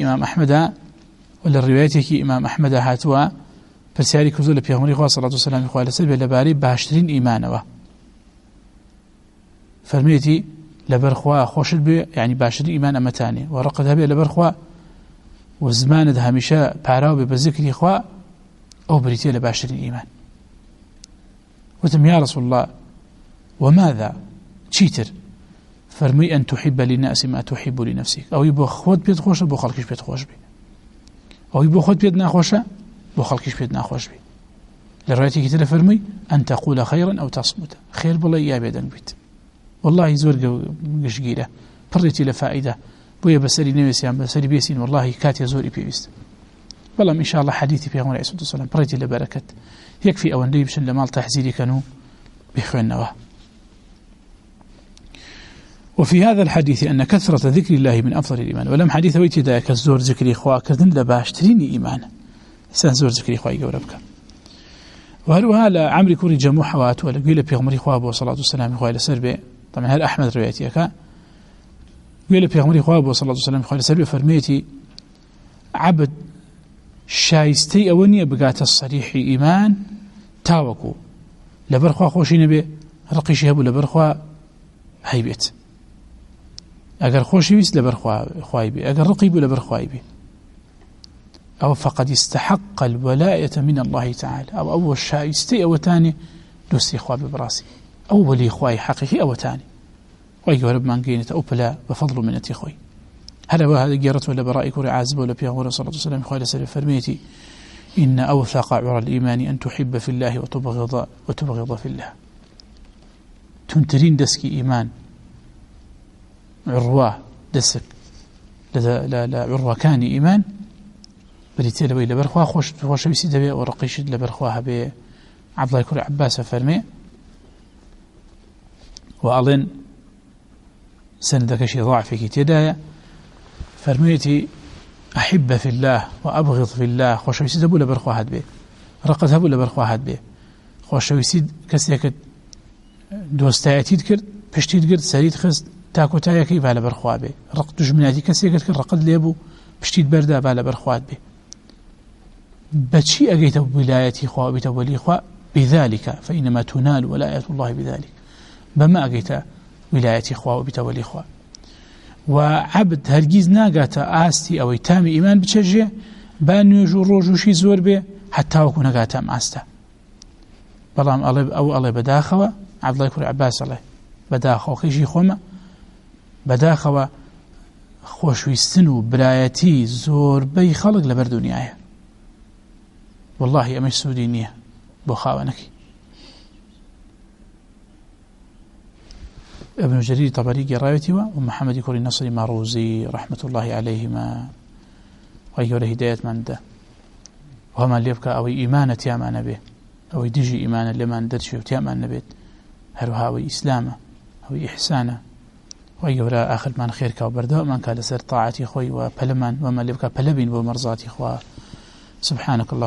إمام أحمد هاتوا فسياري كزول بيغمري خواه صلى الله عليه وسلم يقول سلبي لباري باشترين إيمانه فرميتي لبرخوا خوش بي يعني باشترين إيمان أمتاني ورقدها بي لبرخوا وزمان همیشه پاراو بذكر إخوة أو بريتي لباشترين إيمان وتم يا رسول الله وماذا تشيتر فرمي أن تحب للناس ما تحب لنفسك أو يبو خود بيت خوشة بو خلقش بيت خوش بي أو يبو خود بيت ناخوشة بو خلقش بيت ناخوش بي لروايتي كتير فرمي أن تقول خيرا أو تصمت خير بالله يا بيدن بيت والله زور قشقيرة بريتي لفائدة بويا بسري نويسيان بسري بيسين والله كاتي زوري بيست والله إن شاء الله حديثي في غمر عيسى والسلام بريتي لبركة يكفي أو أن يبشن لمال تحزيري كانوا بيخوين نواه وفي هذا الحديث أن كثرة ذكر الله من أفضل الإيمان ولم حديث ويتي ذاك الزور ذكر إخوة كذن لباشتريني إيمان إنسان زور ذكر إخوة يقوربك وهلوها لعمري كوري جمو حوات ولا قيل بيغمر إخوة أبو صلاة والسلام إخوة لسربي طبعا هل أحمد روايتيك قيل بيغمر إخوة أبو صلاة والسلام إخوة لسربي فرميتي عبد شايستي أوني بقات الصريح إيمان تاوكو لبرخوا خوشي نبي رقيشي هبو لبرخوا هيبيت اگر خوشي بيس لبرخوا بي اگر رقيب لبرخوا بي أو فقد استحق الولاية من الله تعالى أو أول شايستي أو تاني دوستي إخوة ببراسي أولي إخوة حقيقي أو تاني ويقول رب من قينة أو بلا بفضل من أتي هذا وهذا جرت ولا برائك ولا عازب ولا بيغور صلى الله عليه وسلم إخوة لسلم فرميتي إن أوثق عرى الإيمان أن تحب في الله وتبغض في الله تنترين دسكي إيمان عروة دسك لا عروة كان إيمان بريتي لبي لبرخوا خوش بيسي دبي ورقيش لبرخواها بي عبد الله كل عباس فرمي وأظن سندك شي ضعف في كتدايا فرميتي أحب في الله وأبغض في الله خوش بيسي دبو لبرخواها بي رقد هبو لبرخواها بي خوش بيسي كسيك دوستايتي تكر پشتی کرد سرید خست تاکو تایکی بالا برخواه بی رق دجمناتی کسی کرد رقد لیبو پشتید برده بالا برخواه بی بچی اگیت ولايتي خواه بیت ولی خواه بذلك فإنما تنال ولاية الله بذلك بما اگیت ولايتي خواه بیت ولی خواه وعبد هرگیز ناقات آستي او تام ایمان بچجه بانيوجو روجوشي زور بي حتى وكو ناقات ام آستا بلام الله بداخوه عبد الله كل عباس الله بداخو خيشي خوما بداخو خوشويستن و برايتي زور بي خلق لبر دنيايا والله امش سودينيه بو خاونك ابن جرير طبري قرايتي ومحمد كوري النصري ماروزي رحمة الله عليهما وأيها الهداية من ده وهما اللي يبقى أو إيمانة يامان به أو يدجي إيمانا لمن درشي وتيامان نبيت هروها أو إسلامه أو إحسانه وأيها آخر من خيرك وبرداء من كان لسر طاعتي خوي وبلمان وما اللي يبقى بلبين ومرضاتي خوا سبحانك الله